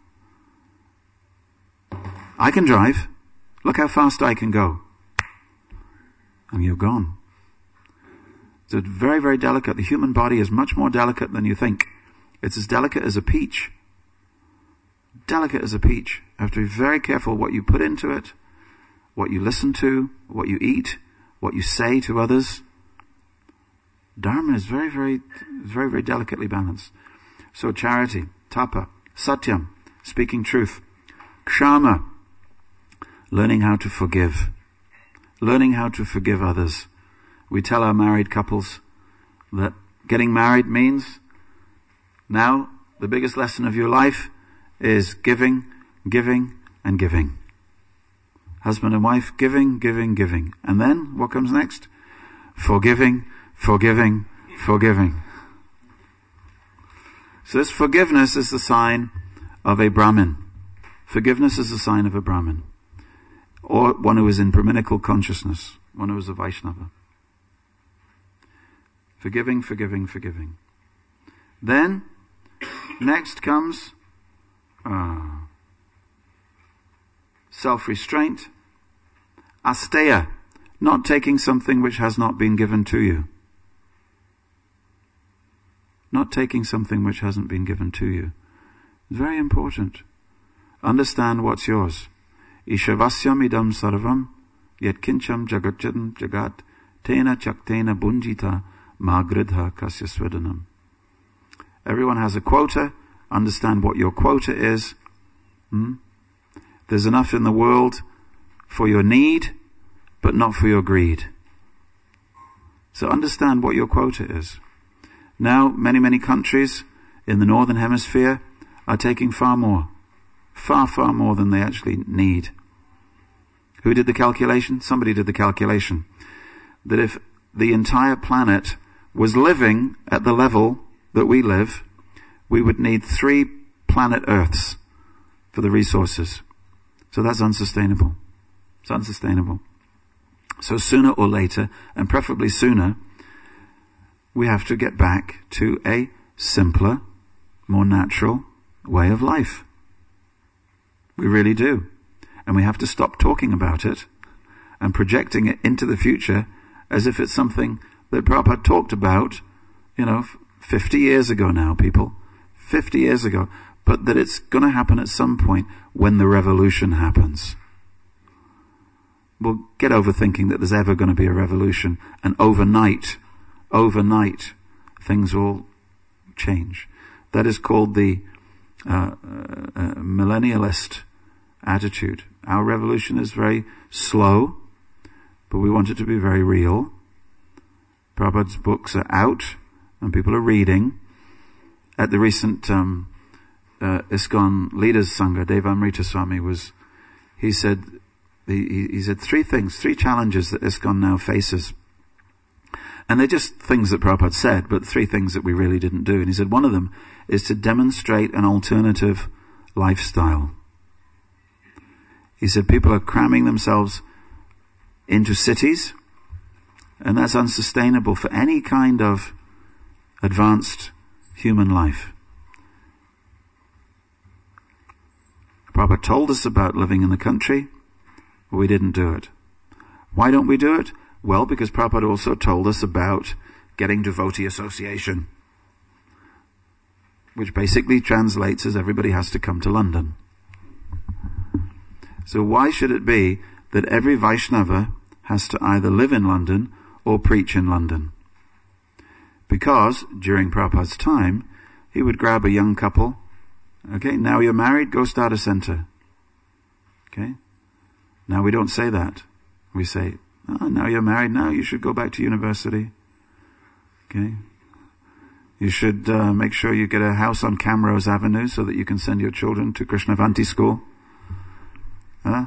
I can drive. Look how fast I can go. And you're gone. So it's very, very delicate. The human body is much more delicate than you think. It's as delicate as a peach. Delicate as a peach. You have to be very careful what you put into it, what you listen to, what you eat, what you say to others. Dharma is very, very, very, very delicately balanced. So charity, tapa, satyam, speaking truth, kshama, learning how to forgive, learning how to forgive others. We tell our married couples that getting married means now the biggest lesson of your life is giving, giving, and giving. Husband and wife, giving, giving, giving. And then, what comes next? Forgiving, forgiving, forgiving. So this forgiveness is the sign of a Brahmin. Forgiveness is the sign of a Brahmin. Or one who is in Brahminical consciousness. One who is a Vaishnava. Forgiving, forgiving, forgiving. Then, next comes uh, self-restraint. Asteya, not taking something which has not been given to you. Not taking something which hasn't been given to you. It's very important. Understand what's yours. Ishavasyam idam sarvam yat kincham jagatjadam jagat tena chaktena bunjita magridha kasyasvedanam. Everyone has a quota. Understand what your quota is. Hmm? There's enough in the world for your need, but not for your greed. So understand what your quota is. Now, many, many countries in the Northern Hemisphere are taking far more. Far, far more than they actually need. Who did the calculation? Somebody did the calculation. That if the entire planet was living at the level that we live, we would need three planet Earths for the resources. So that's unsustainable. It's unsustainable. So sooner or later, and preferably sooner, we have to get back to a simpler, more natural way of life. We really do. And we have to stop talking about it and projecting it into the future as if it's something that Prabhupada talked about, you know, fifty years ago now, people. fifty years ago. But that it's going to happen at some point when the revolution happens. We'll get over thinking that there's ever going to be a revolution, and overnight, overnight, things will change. That is called the uh, uh, uh, millennialist attitude. Our revolution is very slow, but we want it to be very real. Prabhupada's books are out, and people are reading. At the recent um, uh, ISKCON Leaders Sangha, Devamrita Swami was, he said, he, he said three things, three challenges that ISKCON now faces. And they're just things that Prabhupada said, but three things that we really didn't do. And he said one of them is to demonstrate an alternative lifestyle. He said people are cramming themselves into cities, and that's unsustainable for any kind of advanced human life. Prabhupada told us about living in the country, but we didn't do it. Why don't we do it? Well, because Prabhupada also told us about getting devotee association, which basically translates as everybody has to come to London. So why should it be that every Vaishnava has to either live in London or preach in London? Because during Prabhupada's time, he would grab a young couple. Okay, now you're married, go start a center. Okay? Now we don't say that. We say, oh, now you're married, now you should go back to university. Okay? You should uh, make sure you get a house on Camrose Avenue so that you can send your children to Krishnavanti school. Huh?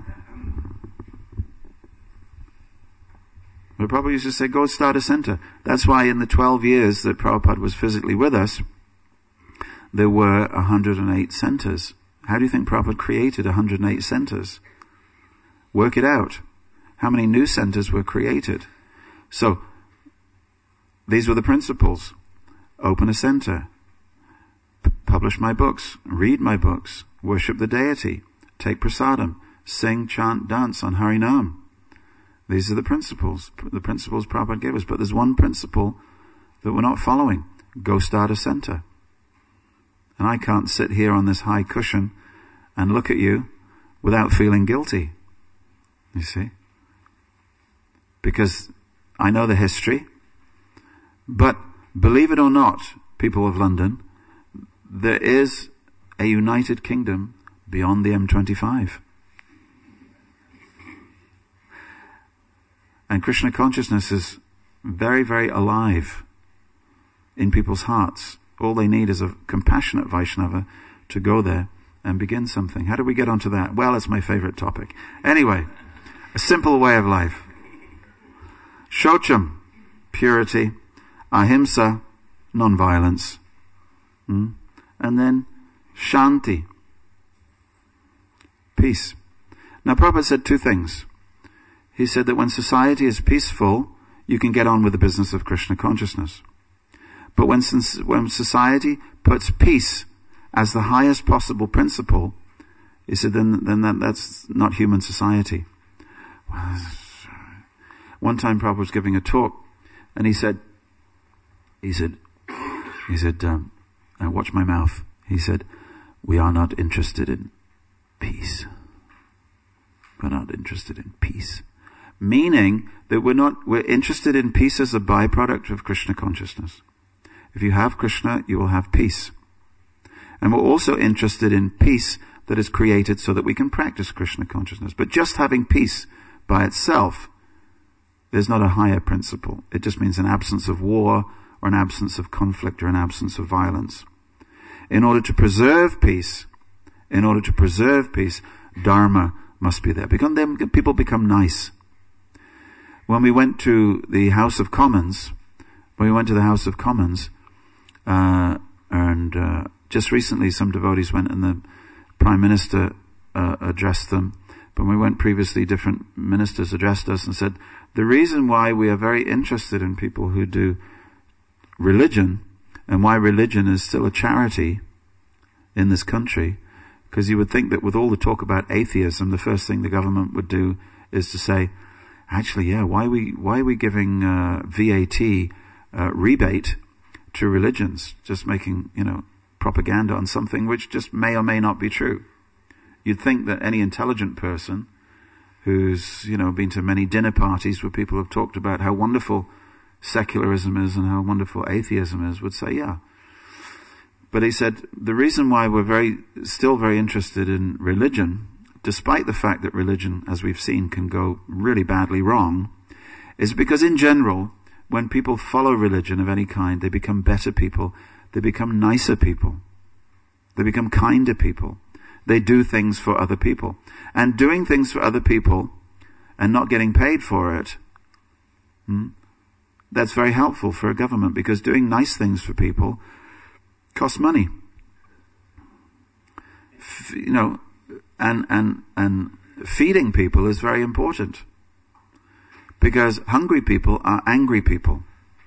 But Prabhupada used to say, go start a center. That's why in the twelve years that Prabhupada was physically with us, there were one hundred eight centers. How do you think Prabhupada created one hundred eight centers? Work it out. How many new centers were created? So, these were the principles. Open a center. P- publish my books. Read my books. Worship the deity. Take prasadam. Sing, chant, dance on Harinam. These are the principles. The principles Prabhupada gave us. But there's one principle that we're not following. Go start a center. And I can't sit here on this high cushion and look at you without feeling guilty. You see? Because I know the history. But believe it or not, people of London, there is a united kingdom beyond the M twenty-five. And Krishna consciousness is very, very alive in people's hearts. All they need is a compassionate Vaishnava to go there and begin something. How do we get onto that? Well, it's my favorite topic. Anyway, a simple way of life. Shocham, purity. Ahimsa, non-violence. Hmm? And then Shanti, peace. Now Prabhupada said two things. He said that when society is peaceful, you can get on with the business of Krishna consciousness. But when, when society puts peace as the highest possible principle, he said, then, then that, that's not human society. One time Prabhupada was giving a talk, and he said, he said, he said, um, uh, watch my mouth. He said, we are not interested in peace. We're not interested in peace. Meaning that we're not, we're interested in peace as a byproduct of Krishna consciousness. If you have Krishna, you will have peace. And we're also interested in peace that is created so that we can practice Krishna consciousness. But just having peace by itself, there's not a higher principle. It just means an absence of war, or an absence of conflict, or an absence of violence. In order to preserve peace, in order to preserve peace, Dharma must be there. Because then people become nice. When we went to the House of Commons, when we went to the House of Commons, uh, and uh, just recently some devotees went and the Prime Minister uh, addressed them. But when we went previously, different ministers addressed us and said, the reason why we are very interested in people who do religion, and why religion is still a charity in this country, because you would think that with all the talk about atheism, the first thing the government would do is to say, actually, yeah, why are we, why are we giving uh, V A T uh, rebate to religions, just making, you know, propaganda on something which just may or may not be true. You'd think that any intelligent person who's, you know, been to many dinner parties where people have talked about how wonderful secularism is and how wonderful atheism is would say, yeah. But he said, the reason why we're very, still very interested in religion, despite the fact that religion, as we've seen, can go really badly wrong, is because in general, when people follow religion of any kind, they become better people, they become nicer people, they become kinder people. They do things for other people. And doing things for other people and not getting paid for it, hmm, that's very helpful for a government, because doing nice things for people costs money. F- you know, and, and, and feeding people is very important, because hungry people are angry people.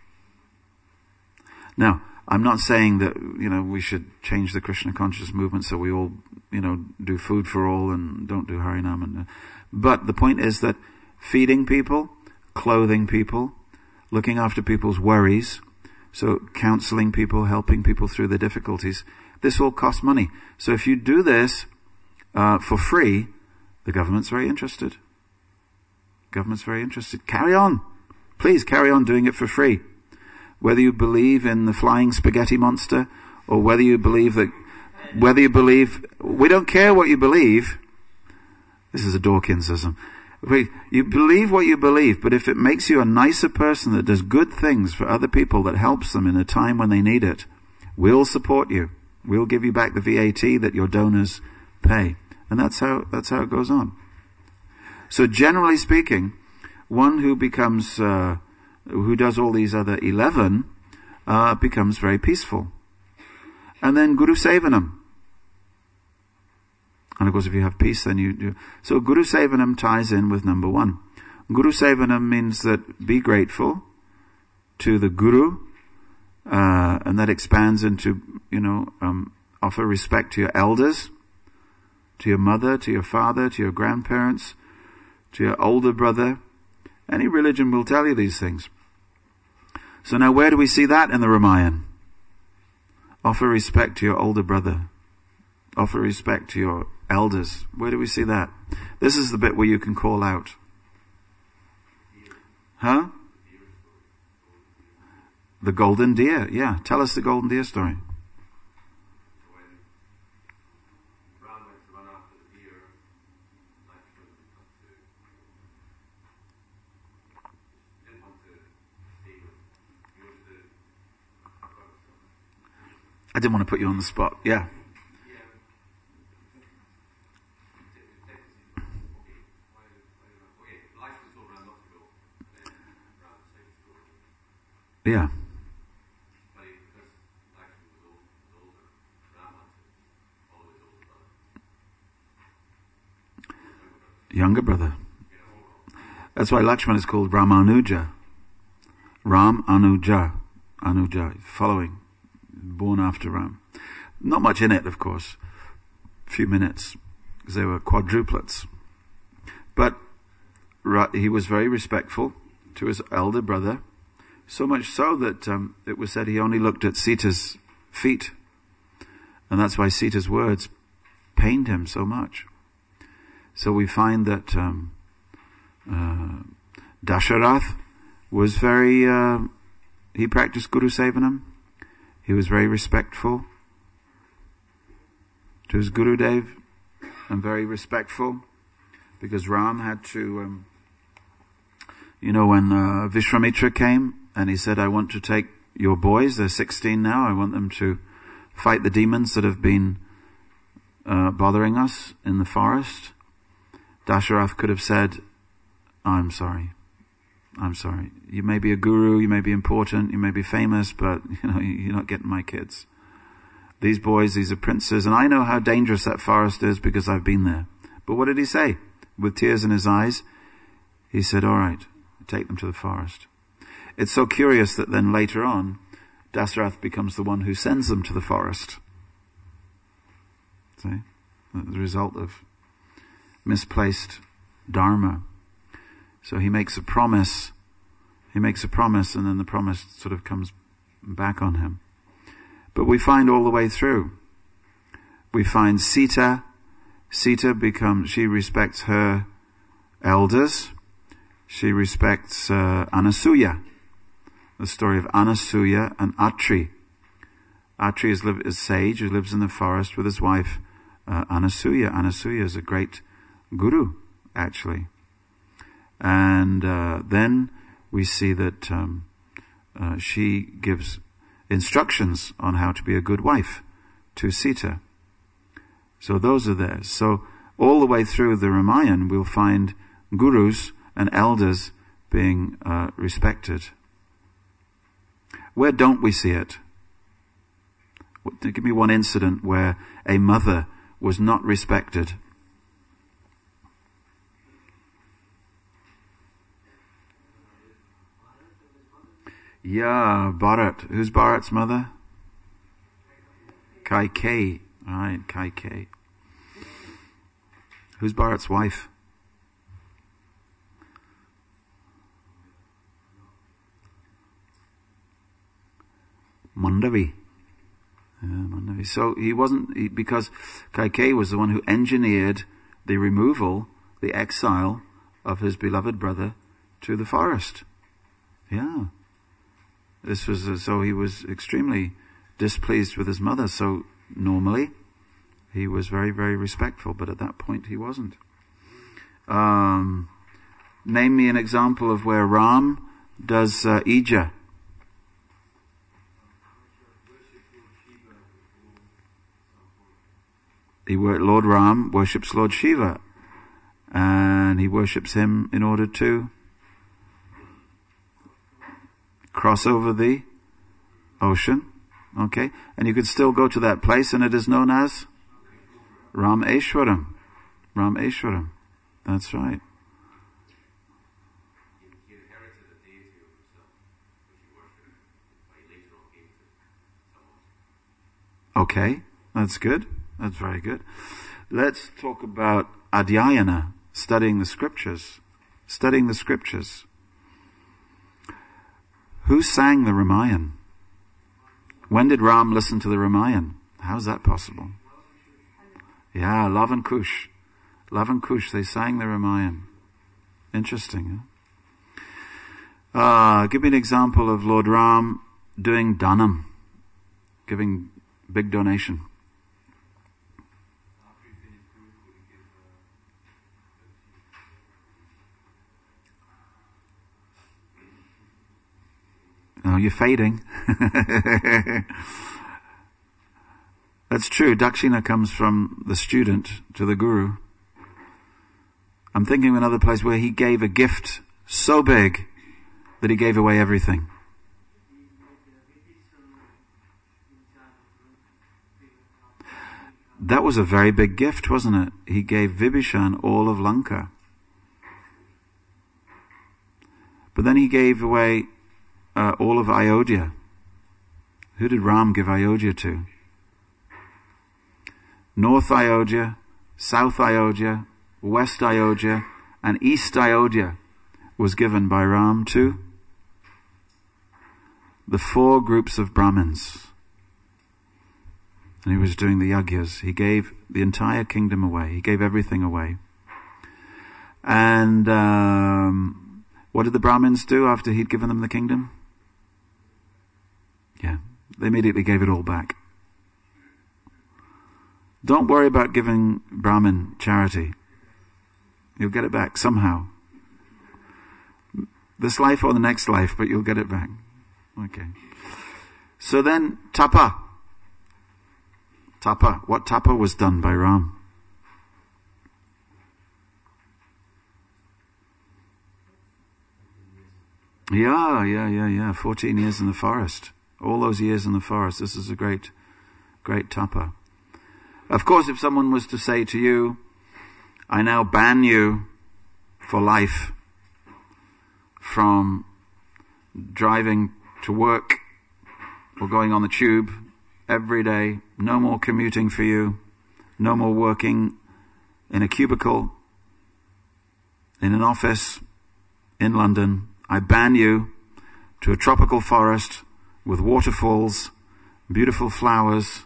Now, I'm not saying that, you know, we should change the Krishna conscious movement so we all, you know, do food for all and don't do Harinam. And, uh, but the point is that feeding people, clothing people, looking after people's worries, so counseling people, helping people through their difficulties, this all costs money. So if you do this uh, for free, the government's very interested. Government's very interested. Carry on. Please carry on doing it for free. Whether you believe in the flying spaghetti monster, or whether you believe that, whether you believe, we don't care what you believe. This is a Dawkinsism. Wait, you believe what you believe, but if it makes you a nicer person that does good things for other people, that helps them in a time when they need it, we'll support you. We'll give you back the V A T that your donors pay. And that's how, that's how it goes on. So generally speaking, one who becomes, uh, who does all these other eleven, uh, becomes very peaceful. And then Guru Sevanam. And of course, if you have peace, then you do. So Guru Sevanam ties in with number one. Guru Sevanam means that be grateful to the Guru, uh, and that expands into, you know, um, offer respect to your elders, to your mother, to your father, to your grandparents, to your older brother. Any religion will tell you these things. So now where do we see that in the Ramayana? Offer respect to your older brother. Offer respect to your elders. Where do we see that? This is the bit where you can call out. Huh? The golden deer. Yeah. Tell us the golden deer story. I didn't want to put you on the spot. Yeah. Yeah. Younger brother. That's why Lakshman is called Ramanuja. Ram Anuja. Anuja, following. Born after Ram. Not much in it, of course. A few minutes, because they were quadruplets. But he was very respectful to his elder brother, so much so that um, it was said he only looked at Sita's feet. And that's why Sita's words pained him so much. So we find that um, uh, Dasharath was very, uh, he practiced Guru Sevanam. He was very respectful to his Gurudev and very respectful, because Ram had to, um, you know, when uh, Vishwamitra came and he said, I want to take your boys, they're sixteen now, I want them to fight the demons that have been uh, bothering us in the forest. Dasharath could have said, I'm sorry. I'm sorry. You may be a guru, you may be important, you may be famous, but you know, you're not getting my kids. These boys, these are princes, and I know how dangerous that forest is because I've been there. But what did he say? With tears in his eyes, he said, all right, take them to the forest. It's so curious that then later on, Dasarath becomes the one who sends them to the forest. See? The result of misplaced dharma. So he makes a promise, he makes a promise, and then the promise sort of comes back on him. But we find all the way through, we find Sita, Sita becomes, she respects her elders, she respects uh, Anasuya, the story of Anasuya and Atri. Atri is, live, is sage who lives in the forest with his wife uh, Anasuya. Anasuya is a great guru, actually. And uh, then we see that um, uh, she gives instructions on how to be a good wife to Sita. So those are there. So all the way through the Ramayana, we'll find gurus and elders being uh, respected. Where don't we see it? Give me one incident where a mother was not respected. Yeah, Bharat. Who's Bharat's mother? Kaikeyi. Right, Kaikeyi. Who's Bharat's wife? Mandavi. Yeah, Mandavi. So he wasn't, he, because Kaikeyi was the one who engineered the removal, the exile of his beloved brother to the forest. Yeah. This was, uh, so he was extremely displeased with his mother. So normally he was very, very respectful, but at that point he wasn't. Um, name me an example of where Ram does uh, Ija. He, Lord Ram worships Lord Shiva, and he worships him in order to cross over the ocean. Okay, and you could still go to that place, and it is known as Rameshwaram. Rameshwaram. That's right. He inherited a deity of himself, which he worshipped, but he later on gave to someone. Okay, that's good. That's very good. Let's talk about Adhyayana, studying the scriptures. Studying the scriptures. Who sang the Ramayana? When did Ram listen to the Ramayana? How's that possible? Yeah, Lava and Kush. Lava and Kush, they sang the Ramayana. Interesting, huh? Uh, give me an example of Lord Ram doing Dhanam, giving big donation. Oh, you're fading. That's true. Dakshina comes from the student to the guru. I'm thinking of another place where he gave a gift so big that he gave away everything. That was a very big gift, wasn't it? He gave Vibhishan all of Lanka. But then he gave away uh, all of Ayodhya. Who did Ram give Ayodhya to? North Ayodhya, South Ayodhya, West Ayodhya, and East Ayodhya was given by Ram to the four groups of Brahmins. And he was doing the yagyas. He gave the entire kingdom away. He gave everything away. And um, what did the Brahmins do after he'd given them the kingdom? Yeah, they immediately gave it all back. Don't worry about giving Brahmin charity. You'll get it back somehow. This life or the next life, but you'll get it back. Okay. So then, tapa. Tapa. What tapa was done by Ram? Yeah, yeah, yeah, yeah. Fourteen years in the forest. All those years in the forest. This is a great, great tapa. Of course, if someone was to say to you, I now ban you for life from driving to work or going on the tube every day, no more commuting for you, no more working in a cubicle, in an office in London, I ban you to a tropical forest with waterfalls, beautiful flowers,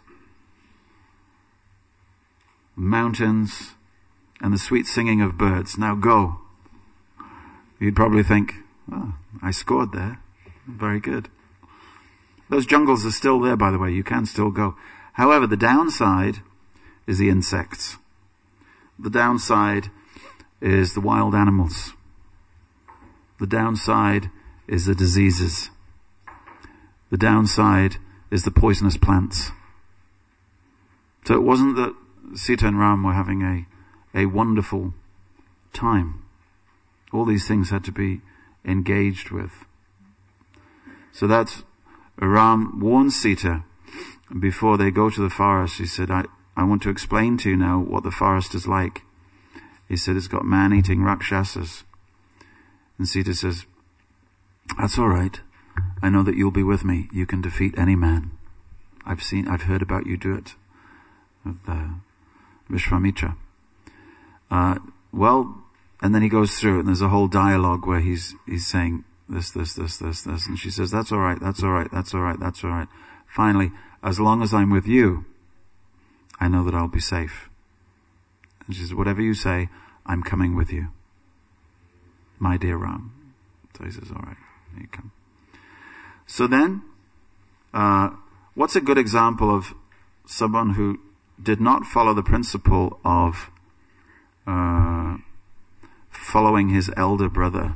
mountains, and the sweet singing of birds. Now go. You'd probably think, oh, I scored there. Very good. Those jungles are still there, by the way. You can still go. However, the downside is the insects. The downside is the wild animals. The downside is the diseases. The downside is the poisonous plants. So it wasn't that Sita and Ram were having a, a wonderful time. All these things had to be engaged with. So that's, Ram warns Sita before they go to the forest. He said, I, I want to explain to you now what the forest is like. He said, it's got man-eating rakshasas. And Sita says, that's all right. I know that you'll be with me. You can defeat any man. I've seen, I've heard about you do it. With uh, Vishwamitra. Uh, well, and then he goes through it, and there's a whole dialogue where he's he's saying this, this, this, this, this, and she says, that's all right, that's all right, that's all right, that's all right. Finally, as long as I'm with you, I know that I'll be safe. And she says, whatever you say, I'm coming with you, my dear Ram. So he says, all right, here you come. So then, uh, what's a good example of someone who did not follow the principle of uh, following his elder brother.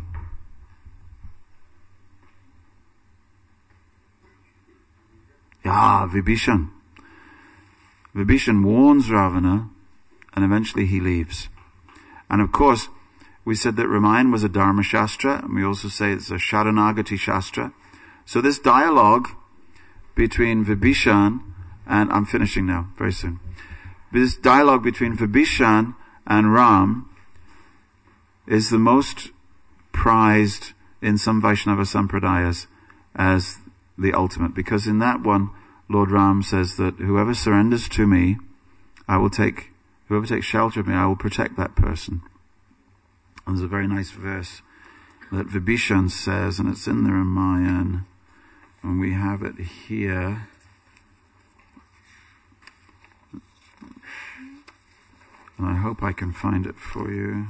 Yeah, Vibhishan. Vibhishan warns Ravana, and eventually he leaves. And of course, we said that Ramayana was a Dharma Shastra, and we also say it's a Sharanagati Shastra. So this dialogue between Vibhishan and, I'm finishing now, very soon. This dialogue between Vibhishan and Ram is the most prized in some Vaishnava Sampradayas as the ultimate, because in that one, Lord Ram says that whoever surrenders to me, I will take, whoever takes shelter of me, I will protect that person. And there's a very nice verse that Vibhishan says, and it's in the Ramayana, and we have it here. And I hope I can find it for you.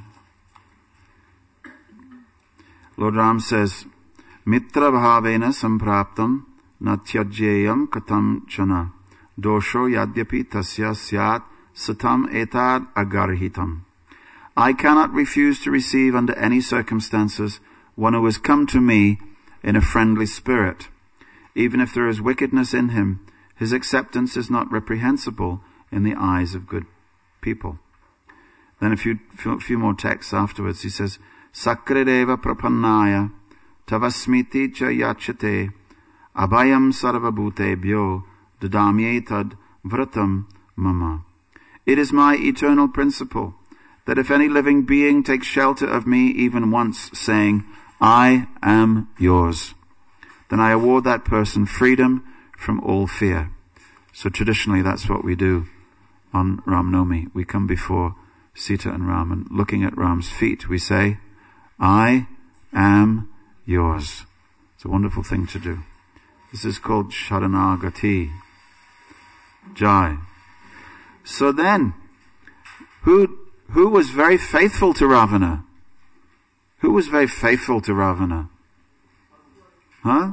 Lord Ram says, Mitra bhavena sampraptam natyajyayam katam chana dosho yadyapi tasya syat satam etad agarhitam. I cannot refuse to receive under any circumstances one who has come to me in a friendly spirit. Even if there is wickedness in him, his acceptance is not reprehensible in the eyes of good people. Then a few, few, few more texts afterwards. He says, Sakrideva prapannaya tavasmiti cha yachate abhayam sarvabhutebhyo dadamyetad vratam mama. It is my eternal principle that if any living being takes shelter of me even once, saying, I am yours, then I award that person freedom from all fear. So traditionally that's what we do on Ram Navami. We come before Sita and Ram, and looking at Ram's feet, we say, I am yours. It's a wonderful thing to do. This is called Sharanagati. Jai. So then, who, who was very faithful to Ravana? Who was very faithful to Ravana? Huh?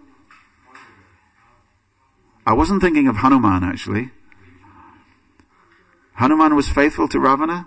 I wasn't thinking of Hanuman, actually. Hanuman was faithful to Ravana?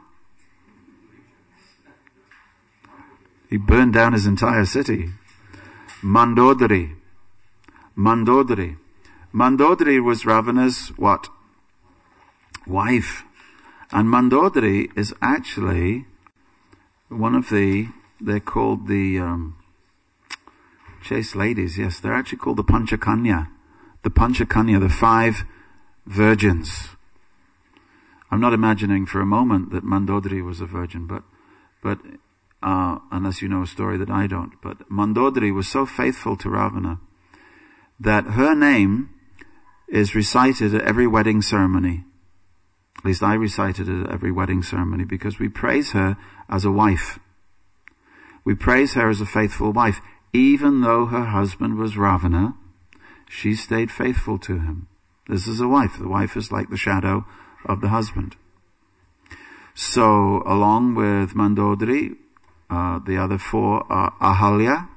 He burned down his entire city. Mandodari. Mandodari. Mandodari was Ravana's what? Wife. And Mandodari is actually one of the, they're called the um, chaste ladies, yes. They're actually called the Panchakanya. The Panchakanya, the five virgins. I'm not imagining for a moment that Mandodari was a virgin, but, but, uh, unless you know a story that I don't. But Mandodari was so faithful to Ravana that her name is recited at every wedding ceremony. At least I recited it at every wedding ceremony, because we praise her as a wife. We praise her as a faithful wife. Even though her husband was Ravana, she stayed faithful to him. This is a wife. The wife is like the shadow of the husband. So, along with Mandodari, uh, the other four are Ahalya,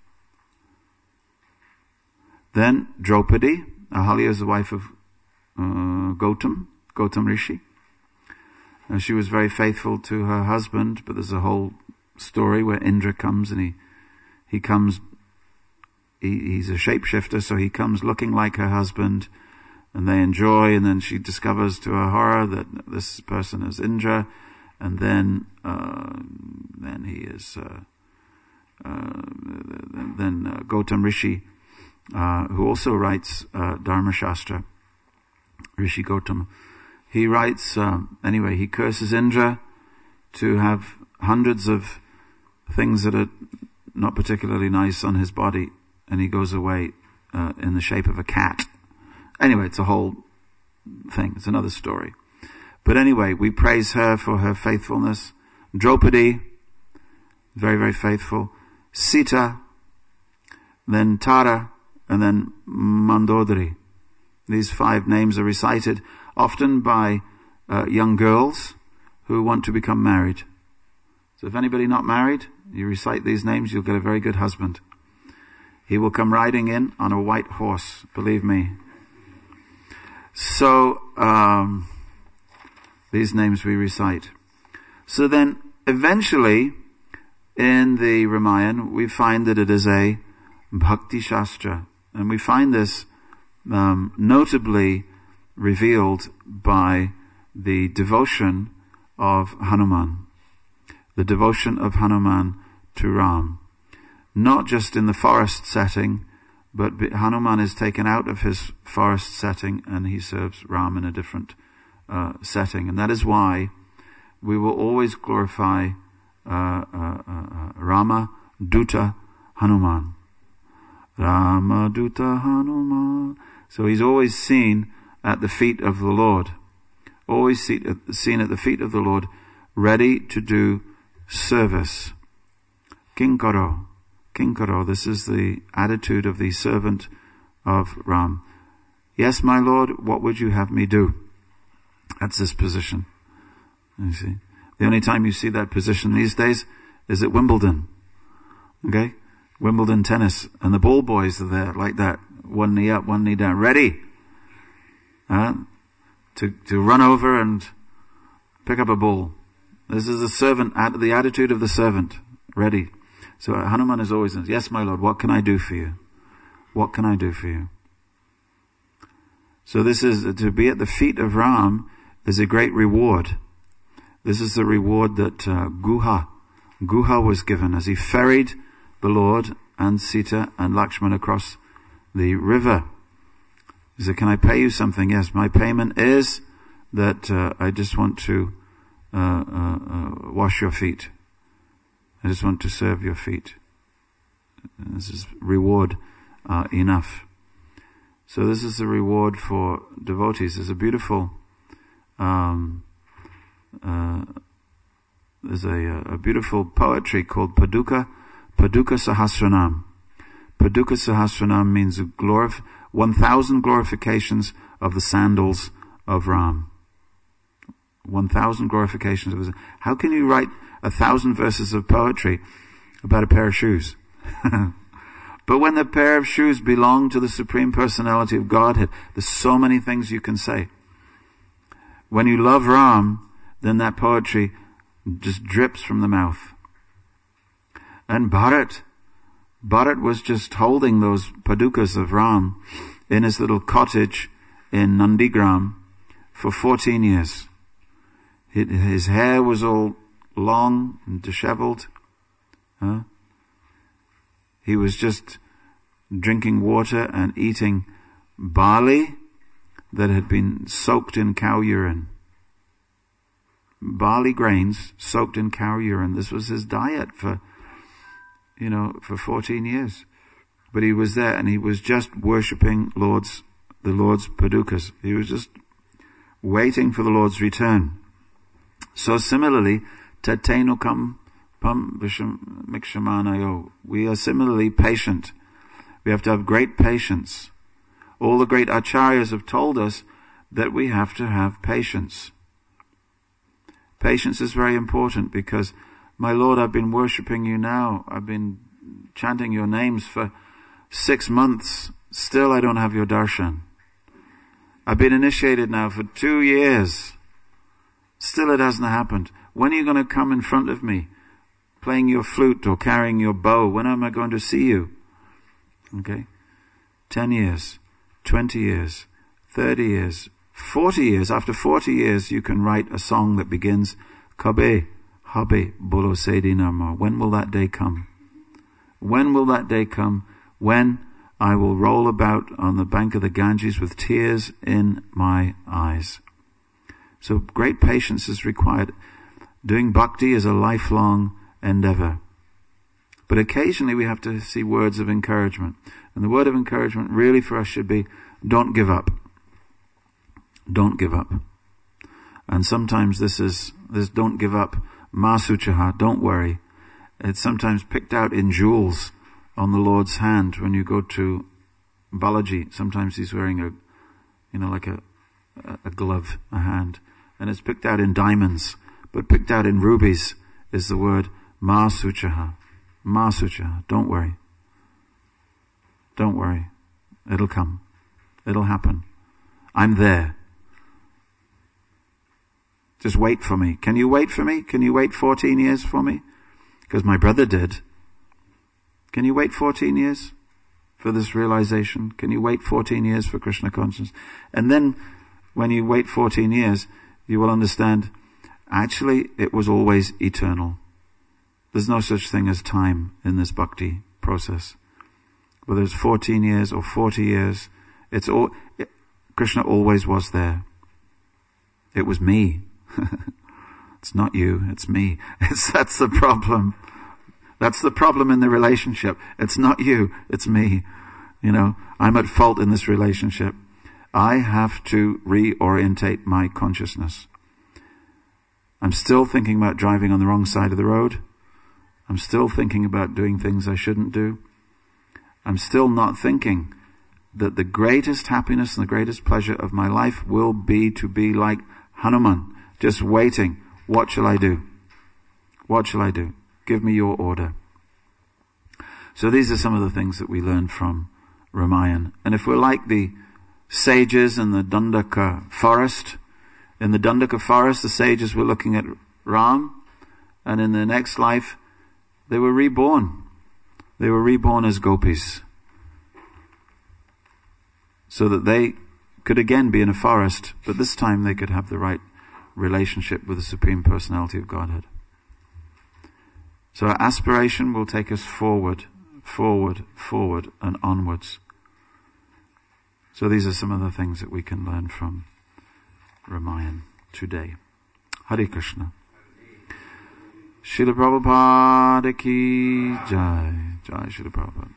then Draupadi. Ahalya is the wife of uh, Gautam, Gautam Rishi. And she was very faithful to her husband, but there's a whole story where Indra comes and he, he comes, he, he's a shapeshifter, so he comes looking like her husband, and they enjoy, and then she discovers to her horror that this person is Indra, and then, uh, then he is, uh, uh, then uh, Gautam Rishi, uh, who also writes, uh, Dharma Shastra, Rishi Gautam, he writes, um, anyway, he curses Indra to have hundreds of things that are not particularly nice on his body, and he goes away, uh, in the shape of a cat. Anyway, it's a whole thing. It's another story. But anyway, we praise her for her faithfulness. Draupadi, very, very faithful. Sita, then Tara, and then Mandodari. These five names are recited often by uh, young girls who want to become married. So if anybody not married, you recite these names, you'll get a very good husband. He will come riding in on a white horse, believe me. So, um, these names we recite. So then, eventually, in the Ramayana, we find that it is a Bhakti Shastra. And we find this um, notably revealed by the devotion of Hanuman. The devotion of Hanuman to Ram. Not just in the forest setting, but Hanuman is taken out of his forest setting and he serves Ram in a different uh, setting. And that is why we will always glorify uh, uh, uh, Rama Duta Hanuman. Rama Duta Hanuman. So he's always seen at the feet of the Lord. Always seen at the feet of the Lord, ready to do service. Kinkaro. Kinkaro. This is the attitude of the servant of Ram. Yes, my Lord, what would you have me do? That's this position. You see. The only time you see that position these days is at Wimbledon. Okay? Wimbledon tennis. And the ball boys are there like that. One knee up, one knee down. Ready. Uh, to, to run over and pick up a ball. This is the servant, the attitude of the servant. Ready. So Hanuman is always, yes, my Lord, what can I do for you? What can I do for you? So this is, to be at the feet of Ram is a great reward. This is the reward that uh, Guha, Guha was given as he ferried the Lord and Sita and Lakshman across the river. He said, can I pay you something? Yes, my payment is that uh, I just want to uh, uh, uh, wash your feet. I just want to serve your feet. This is reward uh, enough. So this is the reward for devotees. There's a beautiful, um, uh, there's a, a beautiful poetry called Paduka, Paduka Sahasranam. Paduka Sahasranam means a glorif- one thousand glorifications of the sandals of Ram. One thousand glorifications of his. How can you write a thousand verses of poetry about a pair of shoes? But when the pair of shoes belong to the Supreme Personality of Godhead, there's so many things you can say. When you love Ram, then that poetry just drips from the mouth. And Bharat, Bharat was just holding those padukas of Ram in his little cottage in Nandigram for fourteen years. His hair was all long and disheveled. Huh? He was just drinking water and eating barley that had been soaked in cow urine. Barley grains soaked in cow urine. This was his diet for, you know, for fourteen years. But he was there and he was just worshipping Lord's, the Lord's padukas. He was just waiting for the Lord's return. So similarly, tatenukam pam mikshamanayo. We are similarly patient. We have to have great patience. All the great acharyas have told us that we have to have patience. Patience is very important because, my Lord, I've been worshipping you now. I've been chanting your names for six months. Still I don't have your darshan. I've been initiated now for two years. Still it hasn't happened. When are you going to come in front of me, playing your flute or carrying your bow? When am I going to see you? Okay. Ten years, twenty years, thirty years, forty years. After forty years, you can write a song that begins, Kabe, Habe, Bolo Sedi Nama. When will that day come? When will that day come? When I will roll about on the bank of the Ganges with tears in my eyes. So great patience is required. Doing bhakti is a lifelong endeavor. But occasionally we have to see words of encouragement. And the word of encouragement really for us should be, don't give up. Don't give up. And sometimes this is, this don't give up, masuchaha, don't worry. It's sometimes picked out in jewels on the Lord's hand when you go to Balaji. Sometimes he's wearing a, you know, like a, a glove, a hand. And it's picked out in diamonds. But picked out in rubies is the word masuchaha. Masuchaha. Don't worry. Don't worry. It'll come. It'll happen. I'm there. Just wait for me. Can you wait for me? Can you wait fourteen years for me? because my brother did. Can you wait fourteen years for this realization? Can you wait fourteen years for Krishna consciousness? And then when you wait fourteen years, you will understand, actually, it was always eternal. There's no such thing as time in this bhakti process. Whether it's fourteen years or forty years, it's all, it, Krishna always was there. It was me. It's not you, it's me. It's, that's the problem. That's the problem in the relationship. It's not you, it's me. You know, I'm at fault in this relationship. I have to reorientate my consciousness. I'm still thinking about driving on the wrong side of the road. I'm still thinking about doing things I shouldn't do. I'm still not thinking that the greatest happiness and the greatest pleasure of my life will be to be like Hanuman, just waiting. What shall I do? What shall I do? Give me your order. So these are some of the things that we learn from Ramayana. And if we're like the sages in the Dandaka forest, in the Dandaka forest, the sages were looking at Ram, and in the next life, they were reborn. They were reborn as gopis, so that they could again be in a forest, but this time they could have the right relationship with the Supreme Personality of Godhead. So our aspiration will take us forward, forward, forward, and onwards. So these are some of the things that we can learn from Ramayana today. Hare Krishna. Srila Prabhupada ki jai. Jai Srila Prabhupada.